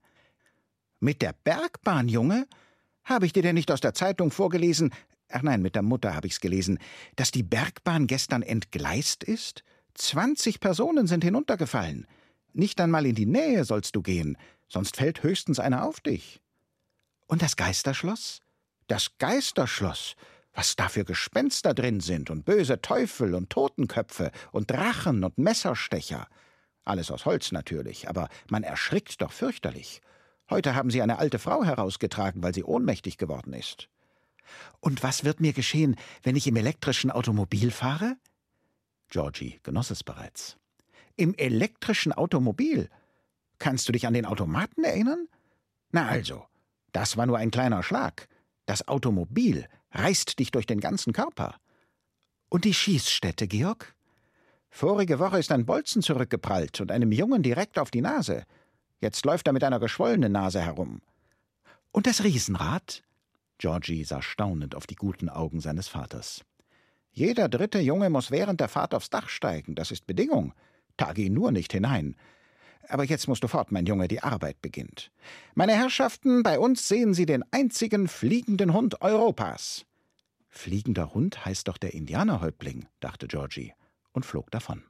Mit der Bergbahn, Junge? Habe ich dir denn nicht aus der Zeitung vorgelesen? Ach nein, mit der Mutter habe ich's gelesen, dass die Bergbahn gestern entgleist ist? 20 Personen sind hinuntergefallen. Nicht einmal in die Nähe sollst du gehen, sonst fällt höchstens einer auf dich. Und das Geisterschloss? Das Geisterschloss, was da für Gespenster drin sind und böse Teufel und Totenköpfe und Drachen und Messerstecher. Alles aus Holz natürlich, aber man erschrickt doch fürchterlich. Heute haben sie eine alte Frau herausgetragen, weil sie ohnmächtig geworden ist. Und was wird mir geschehen, wenn ich im elektrischen Automobil fahre? Georgie genoss es bereits. Im elektrischen Automobil? Kannst du dich an den Automaten erinnern? Na also, das war nur ein kleiner Schlag. Das Automobil reißt dich durch den ganzen Körper. Und die Schießstätte, Georg? Vorige Woche ist ein Bolzen zurückgeprallt und einem Jungen direkt auf die Nase. Jetzt läuft er mit einer geschwollenen Nase herum. Und das Riesenrad? Georgie sah staunend auf die guten Augen seines Vaters. Jeder 3. Junge muss während der Fahrt aufs Dach steigen, das ist Bedingung. Da geh nur nicht hinein. Aber jetzt musst du fort, mein Junge, die Arbeit beginnt. Meine Herrschaften, bei uns sehen Sie den einzigen fliegenden Hund Europas. Fliegender Hund heißt doch der Indianerhäuptling, dachte Georgie und flog davon.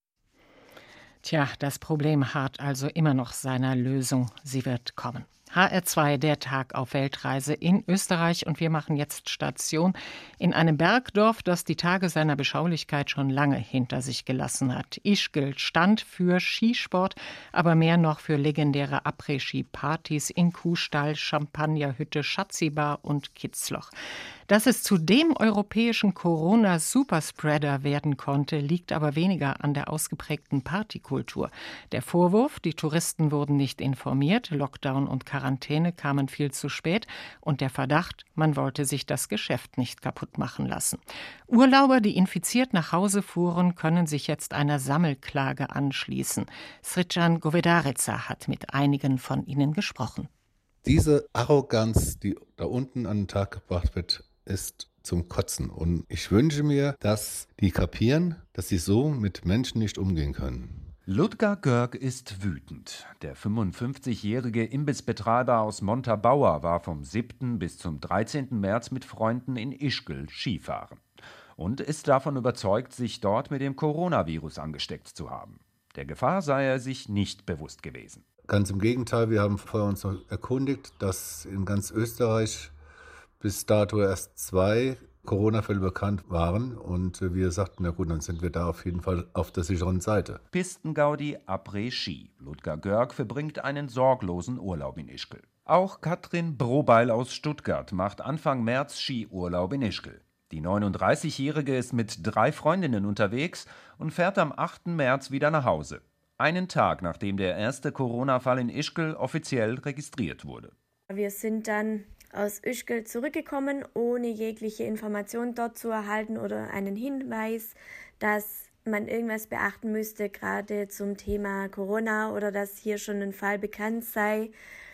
Tja, das Problem harrt also immer noch seiner Lösung. Sie wird kommen. HR2, der Tag auf Weltreise in Österreich, und wir machen jetzt Station in einem Bergdorf, das die Tage seiner Beschaulichkeit schon lange hinter sich gelassen hat. Ischgl stand für Skisport, aber mehr noch für legendäre Après-Ski-Partys in Kuhstall, Champagnerhütte, Schatzibar und Kitzloch. Dass es zu dem europäischen Corona-Superspreader werden konnte, liegt aber weniger an der ausgeprägten Partykultur. Der Vorwurf, die Touristen wurden nicht informiert, Lockdown und Quarantäne kamen viel zu spät, und der Verdacht, man wollte sich das Geschäft nicht kaputt machen lassen. Urlauber, die infiziert nach Hause fuhren, können sich jetzt einer Sammelklage anschließen. Srdjan Govedarica hat mit einigen von ihnen gesprochen. Diese Arroganz, die da unten an den Tag gebracht wird, ist zum Kotzen. Und ich wünsche mir, dass die kapieren, dass sie so mit Menschen nicht umgehen können. Ludger Görg ist wütend. Der 55-jährige Imbissbetreiber aus Montabaur war vom 7. bis zum 13. März mit Freunden in Ischgl Skifahren und ist davon überzeugt, sich dort mit dem Coronavirus angesteckt zu haben. Der Gefahr sei er sich nicht bewusst gewesen. Ganz im Gegenteil, wir haben vorher uns noch erkundigt, dass in ganz Österreich bis dato erst 2 Corona-Fälle bekannt waren, und wir sagten, na gut, dann sind wir da auf jeden Fall auf der sicheren Seite. Pistengaudi Après-Ski. Ludger Görg verbringt einen sorglosen Urlaub in Ischgl. Auch Katrin Brobeil aus Stuttgart macht Anfang März Skiurlaub in Ischgl. Die 39-Jährige ist mit 3 Freundinnen unterwegs und fährt am 8. März wieder nach Hause. Einen Tag, nachdem der erste Corona-Fall in Ischgl offiziell registriert wurde. Wir sind dann aus Ischgl zurückgekommen, ohne jegliche Information dort zu erhalten oder einen Hinweis, dass man irgendwas beachten müsste, gerade zum Thema Corona, oder dass hier schon ein Fall bekannt sei.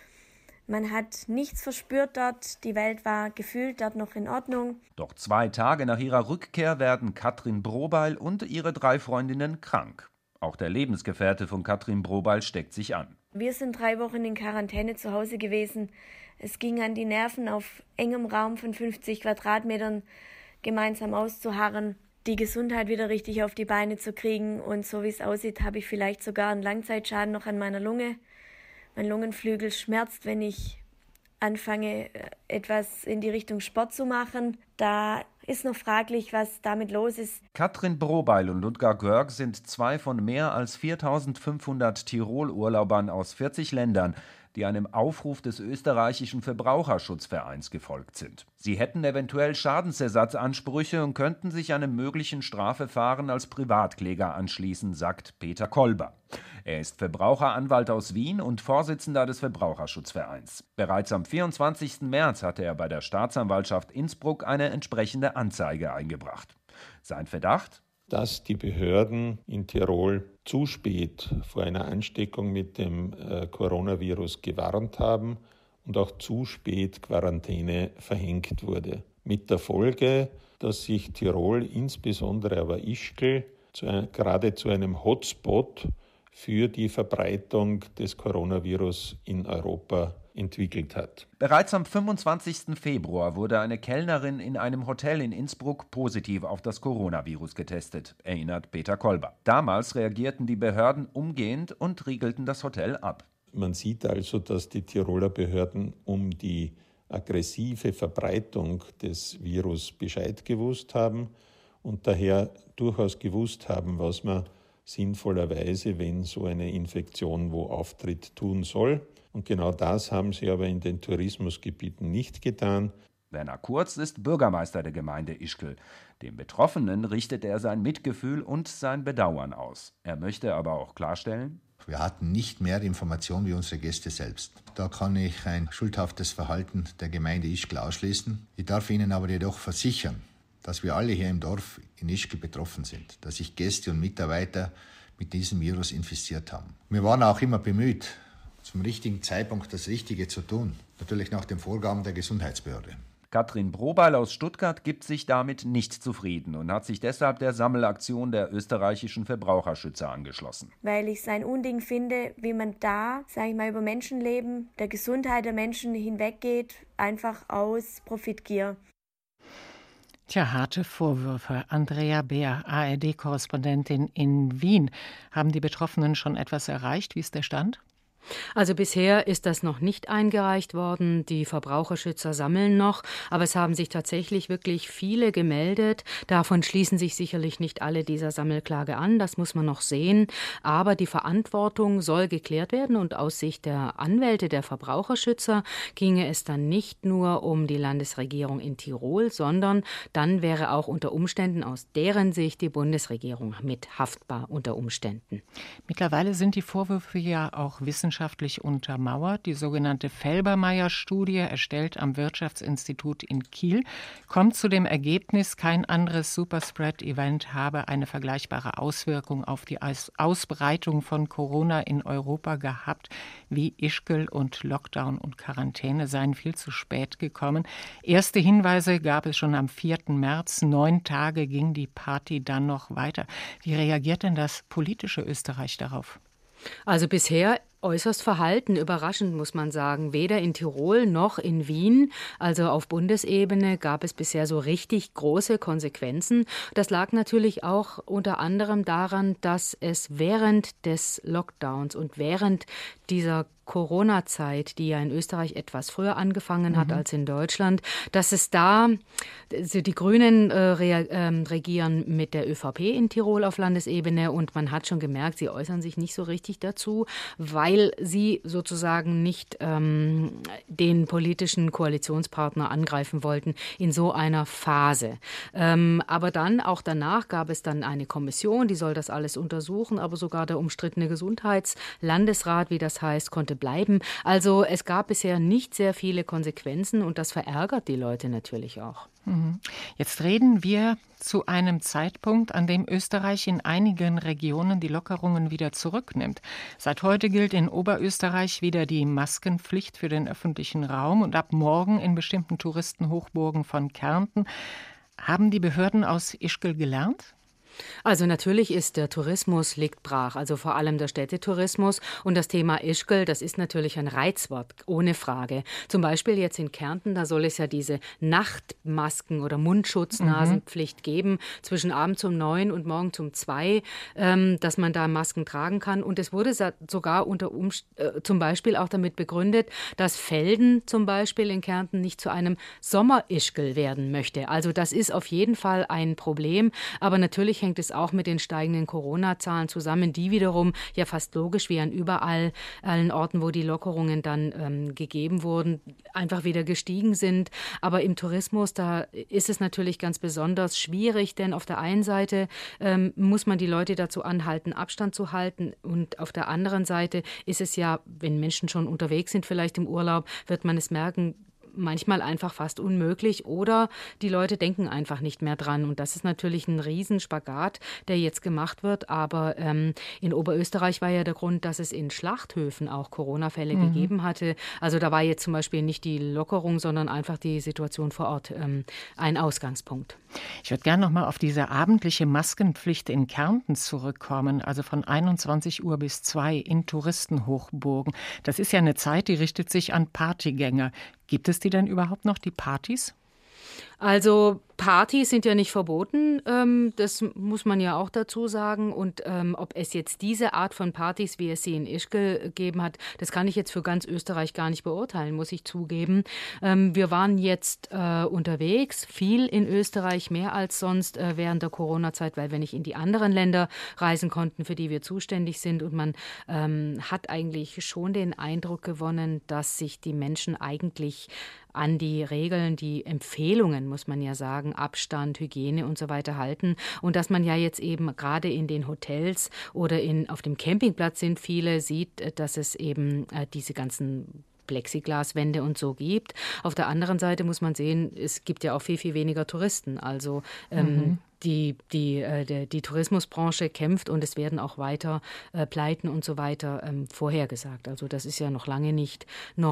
Man hat nichts verspürt dort, die Welt war gefühlt dort noch in Ordnung. Doch 2 Tage nach ihrer Rückkehr werden Katrin Brobeil und ihre 3 Freundinnen krank. Auch der Lebensgefährte von Katrin Brobeil steckt sich an. Wir sind 3 Wochen in Quarantäne zu Hause gewesen. Es ging an die Nerven, auf engem Raum von 50 Quadratmetern gemeinsam auszuharren, die Gesundheit wieder richtig auf die Beine zu kriegen. Und so wie es aussieht, habe ich vielleicht sogar einen Langzeitschaden noch an meiner Lunge. Mein Lungenflügel schmerzt, wenn ich anfange, etwas in die Richtung Sport zu machen. Da ist noch fraglich, was damit los ist. Katrin Brobeil und Ludger Görg sind 2 von mehr als 4.500 Tirol-Urlaubern aus 40 Ländern, die einem Aufruf des österreichischen Verbraucherschutzvereins gefolgt sind. Sie hätten eventuell Schadensersatzansprüche und könnten sich einem möglichen Strafverfahren als Privatkläger anschließen, sagt Peter Kolber. Er ist Verbraucheranwalt aus Wien und Vorsitzender des Verbraucherschutzvereins. Bereits am 24. März hatte er bei der Staatsanwaltschaft Innsbruck eine entsprechende Anzeige eingebracht. Sein Verdacht? Dass die Behörden in Tirol zu spät vor einer Ansteckung mit dem Coronavirus gewarnt haben und auch zu spät Quarantäne verhängt wurde. Mit der Folge, dass sich Tirol, insbesondere aber Ischgl, gerade zu einem Hotspot für die Verbreitung des Coronavirus in Europa entwickelt hat. Bereits am 25. Februar wurde eine Kellnerin in einem Hotel in Innsbruck positiv auf das Coronavirus getestet, erinnert Peter Kolber. Damals reagierten die Behörden umgehend und riegelten das Hotel ab. Man sieht also, dass die Tiroler Behörden um die aggressive Verbreitung des Virus Bescheid gewusst haben und daher durchaus gewusst haben, was man sinnvollerweise, wenn so eine Infektion wo auftritt, tun soll. Und genau das haben sie aber in den Tourismusgebieten nicht getan. Werner Kurz ist Bürgermeister der Gemeinde Ischgl. Dem Betroffenen richtet er sein Mitgefühl und sein Bedauern aus. Er möchte aber auch klarstellen: Wir hatten nicht mehr Informationen wie unsere Gäste selbst. Da kann ich ein schuldhaftes Verhalten der Gemeinde Ischgl ausschließen. Ich darf Ihnen aber jedoch versichern, dass wir alle hier im Dorf in Ischgl betroffen sind, dass sich Gäste und Mitarbeiter mit diesem Virus infiziert haben. Wir waren auch immer bemüht, zum richtigen Zeitpunkt das Richtige zu tun, natürlich nach den Vorgaben der Gesundheitsbehörde. Katrin Brobeil aus Stuttgart gibt sich damit nicht zufrieden und hat sich deshalb der Sammelaktion der österreichischen Verbraucherschützer angeschlossen. Weil ich es ein Unding finde, wie man da, sage ich mal, über Menschenleben, der Gesundheit der Menschen hinweggeht, einfach aus Profitgier. Tja, harte Vorwürfe. Andrea Beer, ARD-Korrespondentin in Wien. Haben die Betroffenen schon etwas erreicht? Wie ist der Stand? Also bisher ist das noch nicht eingereicht worden. Die Verbraucherschützer sammeln noch, aber es haben sich tatsächlich wirklich viele gemeldet. Davon schließen sich sicherlich nicht alle dieser Sammelklage an, das muss man noch sehen. Aber die Verantwortung soll geklärt werden und aus Sicht der Anwälte der Verbraucherschützer ginge es dann nicht nur um die Landesregierung in Tirol, sondern dann wäre auch unter Umständen aus deren Sicht die Bundesregierung mit haftbar unter Umständen. Mittlerweile sind die Vorwürfe ja auch wissenschaftlich untermauert. Die sogenannte Felbermayr-Studie, erstellt am Wirtschaftsinstitut in Kiel, kommt zu dem Ergebnis, kein anderes Superspread-Event habe eine vergleichbare Auswirkung auf die Ausbreitung von Corona in Europa gehabt wie Ischgl, und Lockdown und Quarantäne seien viel zu spät gekommen. Erste Hinweise gab es schon am 4. März. 9 Tage ging die Party dann noch weiter. Wie reagiert denn das politische Österreich darauf? Also bisher äußerst verhalten, überraschend muss man sagen. Weder in Tirol noch in Wien, also auf Bundesebene, gab es bisher so richtig große Konsequenzen. Das lag natürlich auch unter anderem daran, dass es während des Lockdowns und während dieser Corona-Zeit, die ja in Österreich etwas früher angefangen hat als in Deutschland, dass es da, also die Grünen regieren mit der ÖVP in Tirol auf Landesebene, und man hat schon gemerkt, sie äußern sich nicht so richtig dazu, weil sie sozusagen nicht den politischen Koalitionspartner angreifen wollten in so einer Phase. Aber dann, auch danach, gab es dann eine Kommission, die soll das alles untersuchen, aber sogar der umstrittene Gesundheitslandesrat, wie das heißt, konnte bleiben. Also es gab bisher nicht sehr viele Konsequenzen, und das verärgert die Leute natürlich auch. Jetzt reden wir zu einem Zeitpunkt, an dem Österreich in einigen Regionen die Lockerungen wieder zurücknimmt. Seit heute gilt in Oberösterreich wieder die Maskenpflicht für den öffentlichen Raum und ab morgen in bestimmten Touristenhochburgen von Kärnten. Haben die Behörden aus Ischgl gelernt? Also natürlich ist der Tourismus liegt brach, also vor allem der Städtetourismus, und das Thema Ischgl, das ist natürlich ein Reizwort, ohne Frage. Zum Beispiel jetzt in Kärnten, da soll es ja diese Nachtmasken- oder Mundschutz-Nasenpflicht geben, zwischen abends um 9 und morgens um 2, dass man da Masken tragen kann, und es wurde sogar zum Beispiel auch damit begründet, dass Velden zum Beispiel in Kärnten nicht zu einem Sommer-Ischgl werden möchte. Also das ist auf jeden Fall ein Problem, aber natürlich hängt es auch mit den steigenden Corona-Zahlen zusammen, die wiederum ja fast logisch wie an überall allen Orten, wo die Lockerungen dann gegeben wurden, einfach wieder gestiegen sind. Aber im Tourismus, da ist es natürlich ganz besonders schwierig, denn auf der einen Seite muss man die Leute dazu anhalten, Abstand zu halten, und auf der anderen Seite ist es ja, wenn Menschen schon unterwegs sind, vielleicht im Urlaub, wird man es merken, manchmal einfach fast unmöglich, oder die Leute denken einfach nicht mehr dran. Und das ist natürlich ein Riesenspagat, der jetzt gemacht wird. Aber in Oberösterreich war ja der Grund, dass es in Schlachthöfen auch Corona-Fälle gegeben hatte. Also da war jetzt zum Beispiel nicht die Lockerung, sondern einfach die Situation vor Ort ein Ausgangspunkt. Ich würde gerne noch mal auf diese abendliche Maskenpflicht in Kärnten zurückkommen, also von 21 Uhr bis 2 in Touristenhochburgen. Das ist ja eine Zeit, die richtet sich an Partygänger. Gibt es die denn überhaupt noch, die Partys? Also Partys sind ja nicht verboten, das muss man ja auch dazu sagen. Und ob es jetzt diese Art von Partys, wie es sie in Ischgl gegeben hat, das kann ich jetzt für ganz Österreich gar nicht beurteilen, muss ich zugeben. Wir waren jetzt unterwegs, viel in Österreich, mehr als sonst während der Corona-Zeit, weil wir nicht in die anderen Länder reisen konnten, für die wir zuständig sind. Und man hat eigentlich schon den Eindruck gewonnen, dass sich die Menschen eigentlich an die Regeln, die Empfehlungen, muss man ja sagen, Abstand, Hygiene und so weiter halten. Und dass man ja jetzt eben gerade in den Hotels oder auf dem Campingplatz sind viele, sieht, dass es eben diese ganzen Plexiglaswände und so gibt. Auf der anderen Seite muss man sehen, es gibt ja auch viel, viel weniger Touristen. Also die Tourismusbranche kämpft und es werden auch weiter Pleiten und so weiter vorhergesagt. Also das ist ja noch lange nicht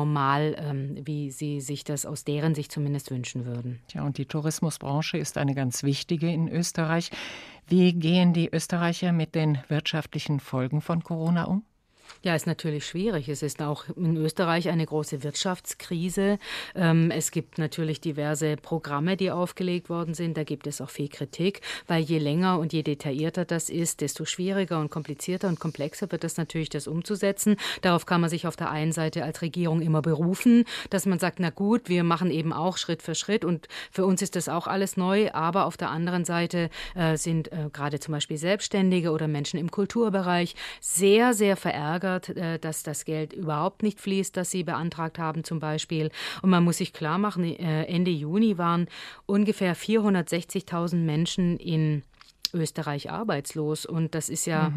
normal, wie sie sich das aus deren Sicht zumindest wünschen würden. Ja, und die Tourismusbranche ist eine ganz wichtige in Österreich. Wie gehen die Österreicher mit den wirtschaftlichen Folgen von Corona um? Ja, ist natürlich schwierig. Es ist auch in Österreich eine große Wirtschaftskrise. Es gibt natürlich diverse Programme, die aufgelegt worden sind. Da gibt es auch viel Kritik, weil je länger und je detaillierter das ist, desto schwieriger und komplizierter und komplexer wird es natürlich, das umzusetzen. Darauf kann man sich auf der einen Seite als Regierung immer berufen, dass man sagt, na gut, wir machen eben auch Schritt für Schritt und für uns ist das auch alles neu. Aber auf der anderen Seite sind gerade zum Beispiel Selbstständige oder Menschen im Kulturbereich sehr, sehr verärgert, dass das Geld überhaupt nicht fließt, das sie beantragt haben zum Beispiel. Und man muss sich klar machen, Ende Juni waren ungefähr 460.000 Menschen in Österreich arbeitslos. Und das ist ja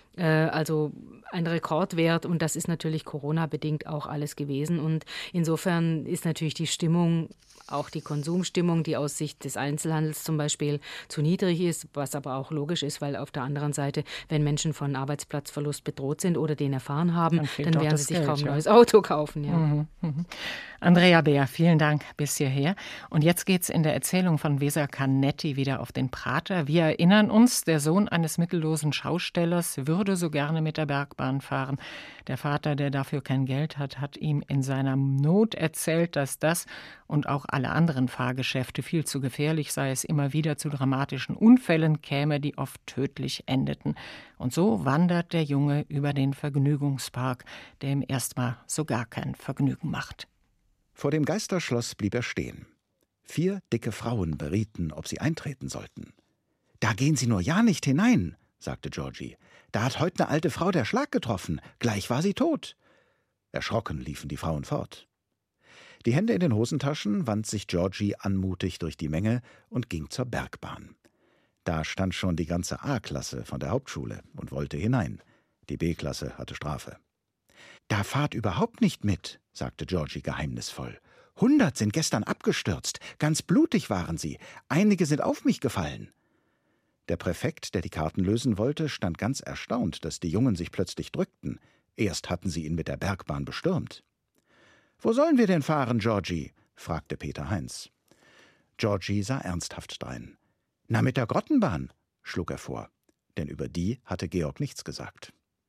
also ein Rekordwert und das ist natürlich Corona-bedingt auch alles gewesen. Und insofern ist natürlich die Stimmung, auch die Konsumstimmung, die aus Sicht des Einzelhandels zum Beispiel zu niedrig ist, was aber auch logisch ist, weil auf der anderen Seite, wenn Menschen von Arbeitsplatzverlust bedroht sind oder den erfahren haben, dann werden sie sich kaum ein neues Auto kaufen. Ja. Andrea Beer, vielen Dank bis hierher. Und jetzt geht's in der Erzählung von Weser Canetti wieder auf den Prater. Wir erinnern uns, der Sohn eines mittellosen Schaustellers würde so gerne mit der Bergbahn fahren. Der Vater, der dafür kein Geld hat, hat ihm in seiner Not erzählt, dass das und auch alle anderen Fahrgeschäfte viel zu gefährlich sei, es immer wieder zu dramatischen Unfällen käme, die oft tödlich endeten. Und so wandert der Junge über den Vergnügungspark, der ihm erstmal so gar kein Vergnügen macht. Vor dem Geisterschloss blieb er stehen. 4 dicke Frauen berieten, ob sie eintreten sollten. »Da gehen Sie nur ja nicht hinein«, sagte Georgie. »Da hat heute eine alte Frau der Schlag getroffen. Gleich war sie tot.« Erschrocken liefen die Frauen fort. Die Hände in den Hosentaschen wand sich Georgie anmutig durch die Menge und ging zur Bergbahn. Da stand schon die ganze A-Klasse von der Hauptschule und wollte hinein. Die B-Klasse hatte Strafe. »Da fahrt überhaupt nicht mit«, sagte Georgie geheimnisvoll. 100 sind gestern abgestürzt. Ganz blutig waren sie. Einige sind auf mich gefallen.« Der Präfekt, der die Karten lösen wollte, stand ganz erstaunt, dass die Jungen sich plötzlich drückten. Erst hatten sie ihn mit der Bergbahn bestürmt. »Wo sollen wir denn fahren, Georgie?« fragte Peter Heinz. Georgie sah ernsthaft drein. »Na, mit der Grottenbahn«, schlug er vor, denn über die hatte Georg nichts gesagt.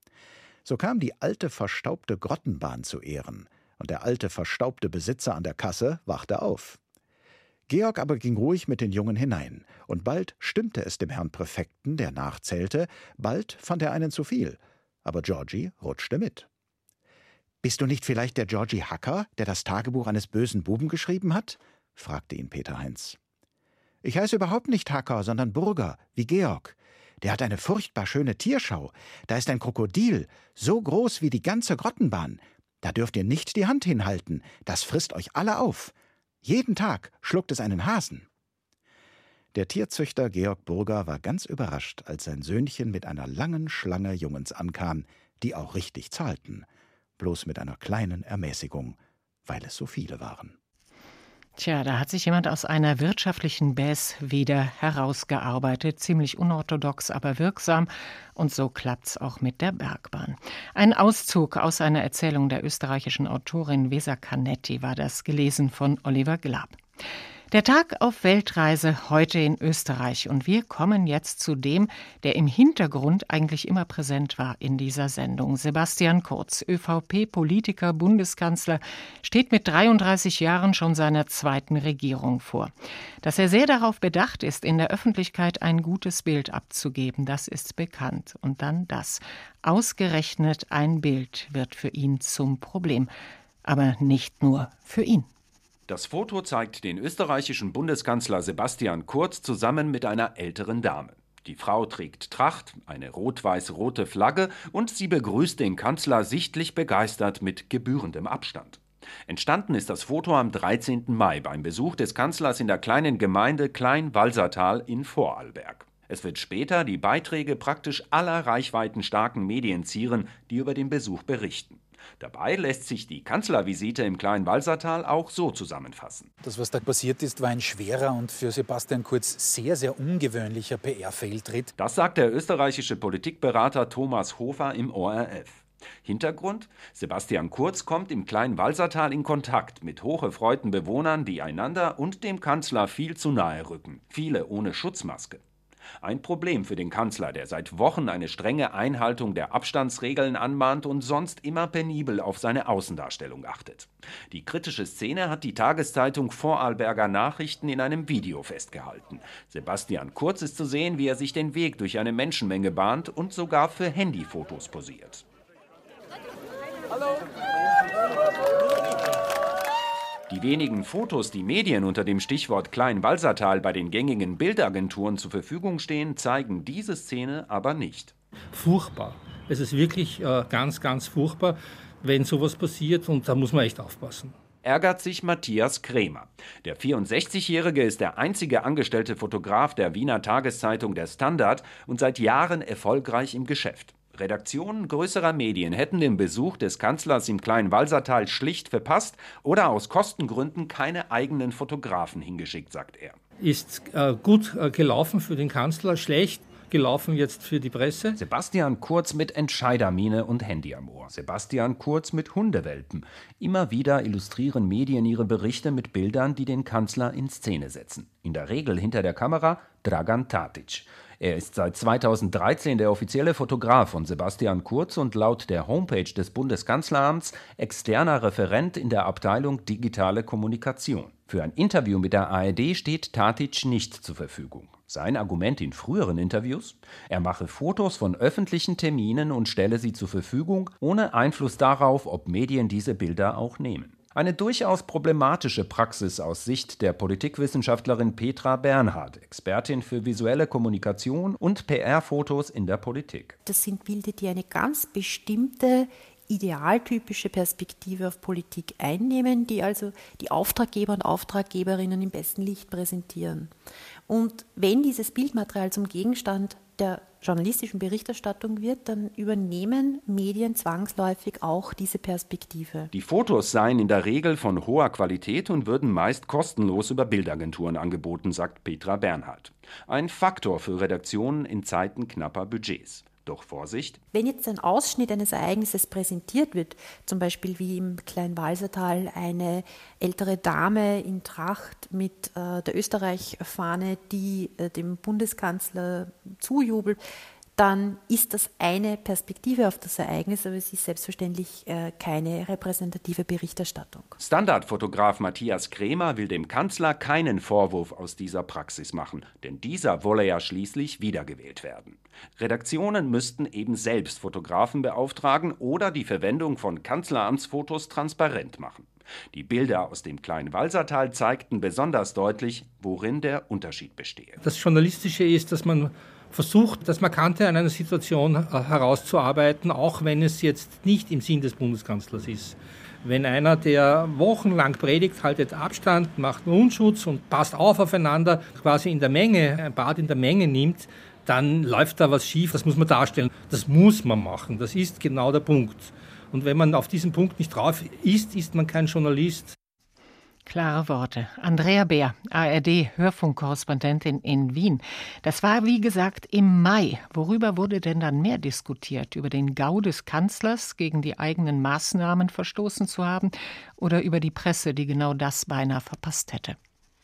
So kam die alte, verstaubte Grottenbahn zu Ehren, und der alte, verstaubte Besitzer an der Kasse wachte auf. Georg aber ging ruhig mit den Jungen hinein, und bald stimmte es dem Herrn Präfekten, der nachzählte, bald fand er einen zu viel, aber Georgie rutschte mit. »Bist du nicht vielleicht der Georgie Hacker, der das Tagebuch eines bösen Buben geschrieben hat?« fragte ihn Peter Heinz. »Ich heiße überhaupt nicht Hacker, sondern Burger, wie Georg. Der hat eine furchtbar schöne Tierschau. Da ist ein Krokodil, so groß wie die ganze Grottenbahn. Da dürft ihr nicht die Hand hinhalten, das frisst euch alle auf. Jeden Tag schluckt es einen Hasen.« Der Tierzüchter Georg Burger war ganz überrascht, als sein Söhnchen mit einer langen Schlange Jungens ankam, die auch richtig zahlten, bloß mit einer kleinen Ermäßigung, weil es so viele waren. Tja, da hat sich jemand aus einer wirtschaftlichen Bäs wieder herausgearbeitet. Ziemlich unorthodox, aber wirksam. Und so klappt's auch mit der Bergbahn. Ein Auszug aus einer Erzählung der österreichischen Autorin Weser Canetti war das, gelesen von Oliver Glab. Der Tag auf Weltreise heute in Österreich. Und wir kommen jetzt zu dem, der im Hintergrund eigentlich immer präsent war in dieser Sendung. Sebastian Kurz, ÖVP-Politiker, Bundeskanzler, steht mit 33 Jahren schon seiner zweiten Regierung vor. Dass er sehr darauf bedacht ist, in der Öffentlichkeit ein gutes Bild abzugeben, das ist bekannt. Und dann das. Ausgerechnet ein Bild wird für ihn zum Problem. Aber nicht nur für ihn. Das Foto zeigt den österreichischen Bundeskanzler Sebastian Kurz zusammen mit einer älteren Dame. Die Frau trägt Tracht, eine rot-weiß-rote Flagge und sie begrüßt den Kanzler sichtlich begeistert mit gebührendem Abstand. Entstanden ist das Foto am 13. Mai beim Besuch des Kanzlers in der kleinen Gemeinde Klein-Walsertal in Vorarlberg. Es wird später die Beiträge praktisch aller reichweitenstarken Medien zieren, die über den Besuch berichten. Dabei lässt sich die Kanzlervisite im Kleinwalsertal auch so zusammenfassen. Das, was da passiert ist, war ein schwerer und für Sebastian Kurz sehr, sehr ungewöhnlicher PR-Fehltritt. Das sagt der österreichische Politikberater Thomas Hofer im ORF. Hintergrund: Sebastian Kurz kommt im Kleinwalsertal in Kontakt mit hocherfreuten Bewohnern, die einander und dem Kanzler viel zu nahe rücken, viele ohne Schutzmaske. Ein Problem für den Kanzler, der seit Wochen eine strenge Einhaltung der Abstandsregeln anmahnt und sonst immer penibel auf seine Außendarstellung achtet. Die kritische Szene hat die Tageszeitung Vorarlberger Nachrichten in einem Video festgehalten. Sebastian Kurz ist zu sehen, wie er sich den Weg durch eine Menschenmenge bahnt und sogar für Handyfotos posiert. Hallo. Die wenigen Fotos, die Medien unter dem Stichwort Kleinwalsertal bei den gängigen Bildagenturen zur Verfügung stehen, zeigen diese Szene aber nicht. Furchtbar. Es ist wirklich ganz, ganz furchtbar, wenn sowas passiert, und da muss man echt aufpassen. Ärgert sich Matthias Krämer. Der 64-Jährige ist der einzige angestellte Fotograf der Wiener Tageszeitung Der Standard und seit Jahren erfolgreich im Geschäft. Redaktionen größerer Medien hätten den Besuch des Kanzlers im Kleinwalsertal schlicht verpasst oder aus Kostengründen keine eigenen Fotografen hingeschickt, sagt er. Ist gut gelaufen für den Kanzler, schlecht gelaufen jetzt für die Presse. Sebastian Kurz mit Entscheidermiene und Handy am Ohr. Sebastian Kurz mit Hundewelpen. Immer wieder illustrieren Medien ihre Berichte mit Bildern, die den Kanzler in Szene setzen. In der Regel hinter der Kamera Dragan Tatić. Er ist seit 2013 der offizielle Fotograf von Sebastian Kurz und laut der Homepage des Bundeskanzleramts externer Referent in der Abteilung Digitale Kommunikation. Für ein Interview mit der ARD steht Tatić nicht zur Verfügung. Sein Argument in früheren Interviews? Er mache Fotos von öffentlichen Terminen und stelle sie zur Verfügung, ohne Einfluss darauf, ob Medien diese Bilder auch nehmen. Eine durchaus problematische Praxis aus Sicht der Politikwissenschaftlerin Petra Bernhard, Expertin für visuelle Kommunikation und PR-Fotos in der Politik. Das sind Bilder, die eine ganz bestimmte idealtypische Perspektive auf Politik einnehmen, die also die Auftraggeber und Auftraggeberinnen im besten Licht präsentieren. Und wenn dieses Bildmaterial zum Gegenstand der journalistischen Berichterstattung wird, dann übernehmen Medien zwangsläufig auch diese Perspektive. Die Fotos seien in der Regel von hoher Qualität und würden meist kostenlos über Bildagenturen angeboten, sagt Petra Bernhard. Ein Faktor für Redaktionen in Zeiten knapper Budgets. Doch Vorsicht! Wenn jetzt ein Ausschnitt eines Ereignisses präsentiert wird, zum Beispiel wie im Kleinwalsertal eine ältere Dame in Tracht mit der Österreich-Fahne, die dem Bundeskanzler zujubelt, dann ist das eine Perspektive auf das Ereignis, aber es ist selbstverständlich keine repräsentative Berichterstattung. Standardfotograf Matthias Krämer will dem Kanzler keinen Vorwurf aus dieser Praxis machen, denn dieser wolle ja schließlich wiedergewählt werden. Redaktionen müssten eben selbst Fotografen beauftragen oder die Verwendung von Kanzleramtsfotos transparent machen. Die Bilder aus dem Kleinwalsertal zeigten besonders deutlich, worin der Unterschied bestehe. Das Journalistische ist, dass man versucht, das Markante an einer Situation herauszuarbeiten, auch wenn es jetzt nicht im Sinn des Bundeskanzlers ist. Wenn einer, der wochenlang predigt, haltet Abstand, macht Mundschutz und passt aufeinander, quasi in der Menge, ein Bad in der Menge nimmt, dann läuft da was schief, das muss man darstellen. Das muss man machen, das ist genau der Punkt. Und wenn man auf diesen Punkt nicht drauf ist, ist man kein Journalist. Klare Worte. Andrea Beer, ARD-Hörfunkkorrespondentin in Wien. Das war, wie gesagt, im Mai. Worüber wurde denn dann mehr diskutiert? Über den Gau des Kanzlers, gegen die eigenen Maßnahmen verstoßen zu haben, oder über die Presse, die genau das beinahe verpasst hätte?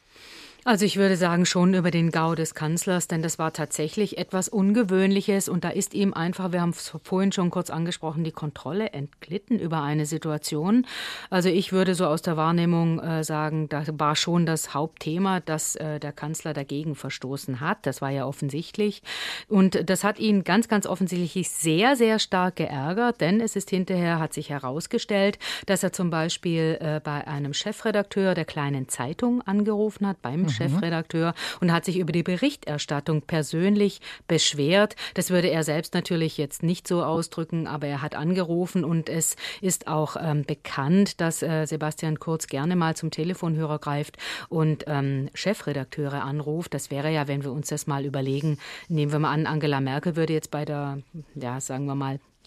Also ich würde sagen schon über den Gau des Kanzlers, denn das war tatsächlich etwas Ungewöhnliches und da ist ihm einfach, wir haben es vorhin schon kurz angesprochen, die Kontrolle entglitten über eine Situation. Also ich würde so aus der Wahrnehmung sagen, da war schon das Hauptthema, dass der Kanzler dagegen verstoßen hat. Das war ja offensichtlich und das hat ihn ganz, ganz offensichtlich sehr, sehr stark geärgert, denn es ist hinterher, hat sich herausgestellt, dass er zum Beispiel bei einem Chefredakteur der Kleinen Zeitung angerufen hat, beim Chefredakteur, und hat sich über die Berichterstattung persönlich beschwert. Das würde er selbst natürlich jetzt nicht so ausdrücken, aber er hat angerufen und es ist auch bekannt, dass Sebastian Kurz gerne mal zum Telefonhörer greift und Chefredakteure anruft. Das wäre ja, wenn wir uns das mal überlegen, nehmen wir mal an, Angela Merkel würde jetzt bei der, ja, sagen wir mal,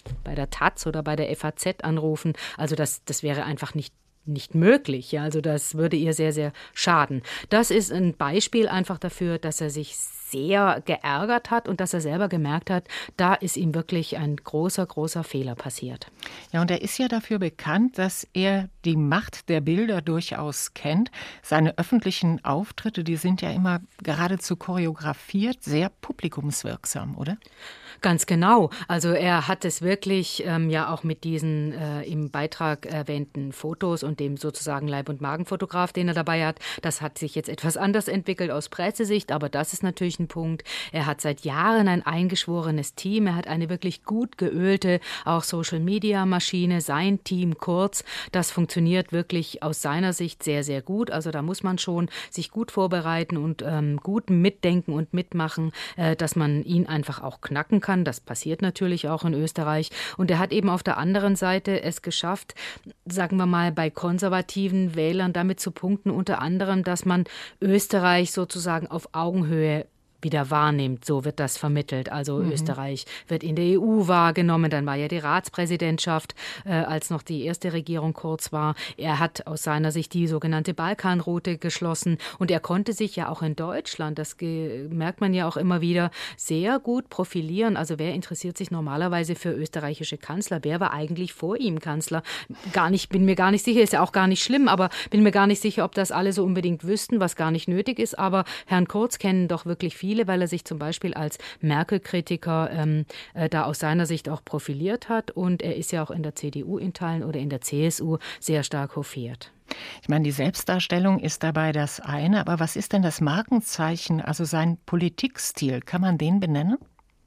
bei der Taz oder bei der FAZ anrufen. Also das wäre einfach nicht möglich. Ja? Also das würde ihr sehr, sehr schaden. Das ist ein Beispiel einfach dafür, dass er sich sehr geärgert hat und dass er selber gemerkt hat, da ist ihm wirklich ein großer, großer Fehler passiert. Ja, und er ist ja dafür bekannt, dass er die Macht der Bilder durchaus kennt. Seine öffentlichen Auftritte, die sind ja immer geradezu choreografiert, sehr publikumswirksam, oder? Ganz genau. Also er hat es wirklich ja auch mit diesen im Beitrag erwähnten Fotos und dem sozusagen Leib- und Magenfotograf, den er dabei hat. Das hat sich jetzt etwas anders entwickelt aus Pressesicht, aber das ist natürlich ein Punkt. Er hat seit Jahren ein eingeschworenes Team. Er hat eine wirklich gut geölte, auch Social-Media-Maschine, sein Team Kurz. Das funktioniert wirklich aus seiner Sicht sehr, sehr gut. Also da muss man schon sich gut vorbereiten und gut mitdenken und mitmachen, dass man ihn einfach auch knacken kann. Das passiert natürlich auch in Österreich. Und er hat eben auf der anderen Seite es geschafft, sagen wir mal, bei konservativen Wählern damit zu punkten, unter anderem, dass man Österreich sozusagen auf Augenhöhe wieder wahrnimmt. So wird das vermittelt. Also Österreich wird in der EU wahrgenommen. Dann war ja die Ratspräsidentschaft, als noch die erste Regierung Kurz war. Er hat aus seiner Sicht die sogenannte Balkanroute geschlossen. Und er konnte sich ja auch in Deutschland, das merkt man ja auch immer wieder, sehr gut profilieren. Also wer interessiert sich normalerweise für österreichische Kanzler? Wer war eigentlich vor ihm Kanzler? Bin mir gar nicht sicher, ist ja auch gar nicht schlimm, aber bin mir gar nicht sicher, ob das alle so unbedingt wüssten, was gar nicht nötig ist. Aber Herrn Kurz kennen doch wirklich viele, weil er sich zum Beispiel als Merkel-Kritiker da aus seiner Sicht auch profiliert hat. Und er ist ja auch in der CDU in Teilen oder in der CSU sehr stark hofiert. Ich meine, die Selbstdarstellung ist dabei das eine, aber was ist denn das Markenzeichen, also sein Politikstil? Kann man den benennen?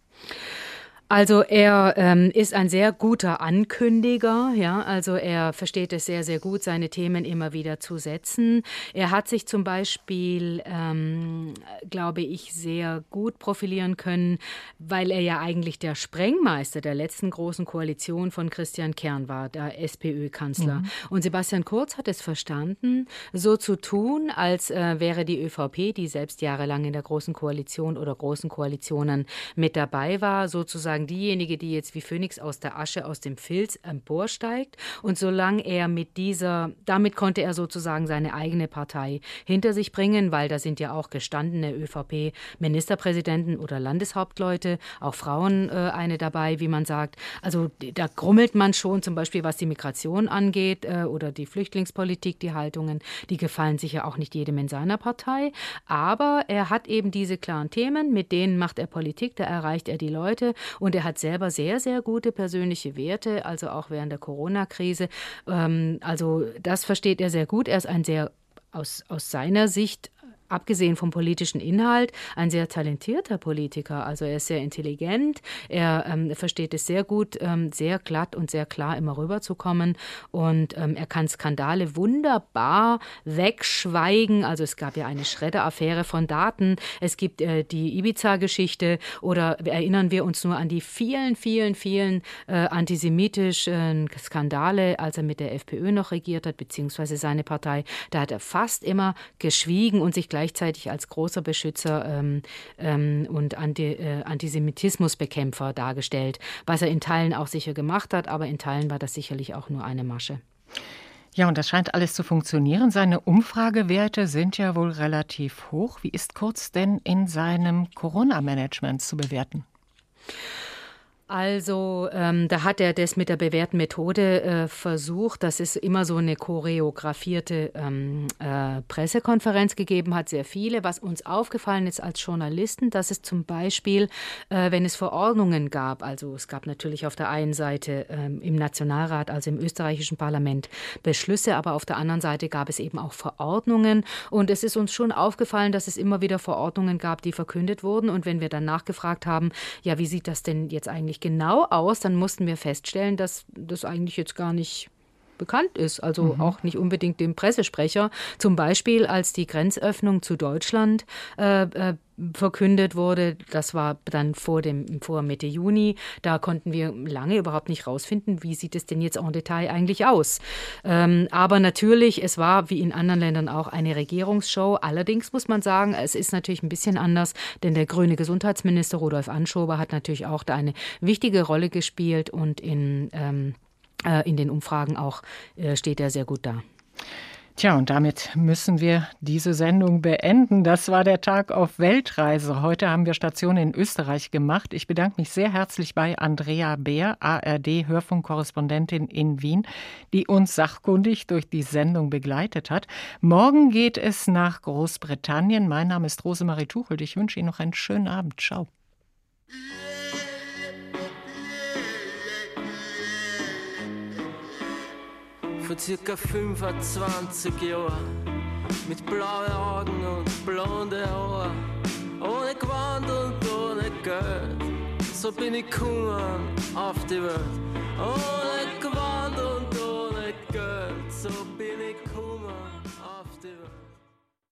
Also er ist ein sehr guter Ankündiger, ja, also er versteht es sehr, sehr gut, seine Themen immer wieder zu setzen. Er hat sich zum Beispiel, glaube ich, sehr gut profilieren können, weil er ja eigentlich der Sprengmeister der letzten großen Koalition von Christian Kern war, der SPÖ-Kanzler. Und Sebastian Kurz hat es verstanden, so zu tun, als wäre die ÖVP, die selbst jahrelang in der Großen Koalition oder großen Koalitionen mit dabei war, sozusagen diejenige, die jetzt wie Phönix aus der Asche, aus dem Filz emporsteigt. Und solange er damit konnte er sozusagen seine eigene Partei hinter sich bringen, weil da sind ja auch gestandene ÖVP-Ministerpräsidenten oder Landeshauptleute, auch Frauen eine dabei, wie man sagt. Also da grummelt man schon, zum Beispiel was die Migration angeht oder die Flüchtlingspolitik, die Haltungen, die gefallen sicher auch nicht jedem in seiner Partei. Aber er hat eben diese klaren Themen, mit denen macht er Politik, da erreicht er die Leute. Und er hat selber sehr, sehr gute persönliche Werte, also auch während der Corona-Krise. Also das versteht er sehr gut. Er ist ein sehr, aus seiner Sicht, abgesehen vom politischen Inhalt, ein sehr talentierter Politiker. Also er ist sehr intelligent, er versteht es sehr gut, sehr glatt und sehr klar immer rüberzukommen. Und er kann Skandale wunderbar wegschweigen. Also es gab ja eine Schredder-Affäre von Daten. Es gibt die Ibiza-Geschichte oder erinnern wir uns nur an die vielen, vielen, vielen antisemitischen Skandale, als er mit der FPÖ noch regiert hat, beziehungsweise seine Partei. Da hat er fast immer geschwiegen und sich gleichzeitig als großer Beschützer und Antisemitismusbekämpfer dargestellt, was er in Teilen auch sicher gemacht hat, aber in Teilen war das sicherlich auch nur eine Masche. Ja, und das scheint alles zu funktionieren. Seine Umfragewerte sind ja wohl relativ hoch. Wie ist Kurz denn in seinem Corona-Management zu bewerten? Also da hat er das mit der bewährten Methode versucht. Das ist immer so eine choreografierte Pressekonferenz gegeben hat, sehr viele. Was uns aufgefallen ist als Journalisten, dass es zum Beispiel, wenn es Verordnungen gab, also es gab natürlich auf der einen Seite im Nationalrat, also im österreichischen Parlament, Beschlüsse, aber auf der anderen Seite gab es eben auch Verordnungen. Und es ist uns schon aufgefallen, dass es immer wieder Verordnungen gab, die verkündet wurden. Und wenn wir dann nachgefragt haben, ja, wie sieht das denn jetzt eigentlich genau aus, dann mussten wir feststellen, dass das eigentlich jetzt gar nicht bekannt ist, also auch nicht unbedingt dem Pressesprecher. Zum Beispiel, als die Grenzöffnung zu Deutschland verkündet wurde, das war dann vor Mitte Juni, da konnten wir lange überhaupt nicht rausfinden, wie sieht es denn jetzt en Detail eigentlich aus. Aber natürlich, es war wie in anderen Ländern auch eine Regierungsshow. Allerdings muss man sagen, es ist natürlich ein bisschen anders, denn der grüne Gesundheitsminister Rudolf Anschober hat natürlich auch da eine wichtige Rolle gespielt und in den Umfragen auch steht er sehr gut da. Tja, und damit müssen wir diese Sendung beenden. Das war der Tag auf Weltreise. Heute haben wir Station in Österreich gemacht. Ich bedanke mich sehr herzlich bei Andrea Beer, ARD-Hörfunkkorrespondentin in Wien, die uns sachkundig durch die Sendung begleitet hat. Morgen geht es nach Großbritannien. Mein Name ist Rosemarie Tuchelt. Ich wünsche Ihnen noch einen schönen Abend. Ciao. Vor circa 25 Jahren, mit blauen Augen und blonde Haare, ohne Gewand und ohne Geld, so bin ich gekommen auf die Welt. Ohne Gewand und ohne Geld, so bin ich gekommen.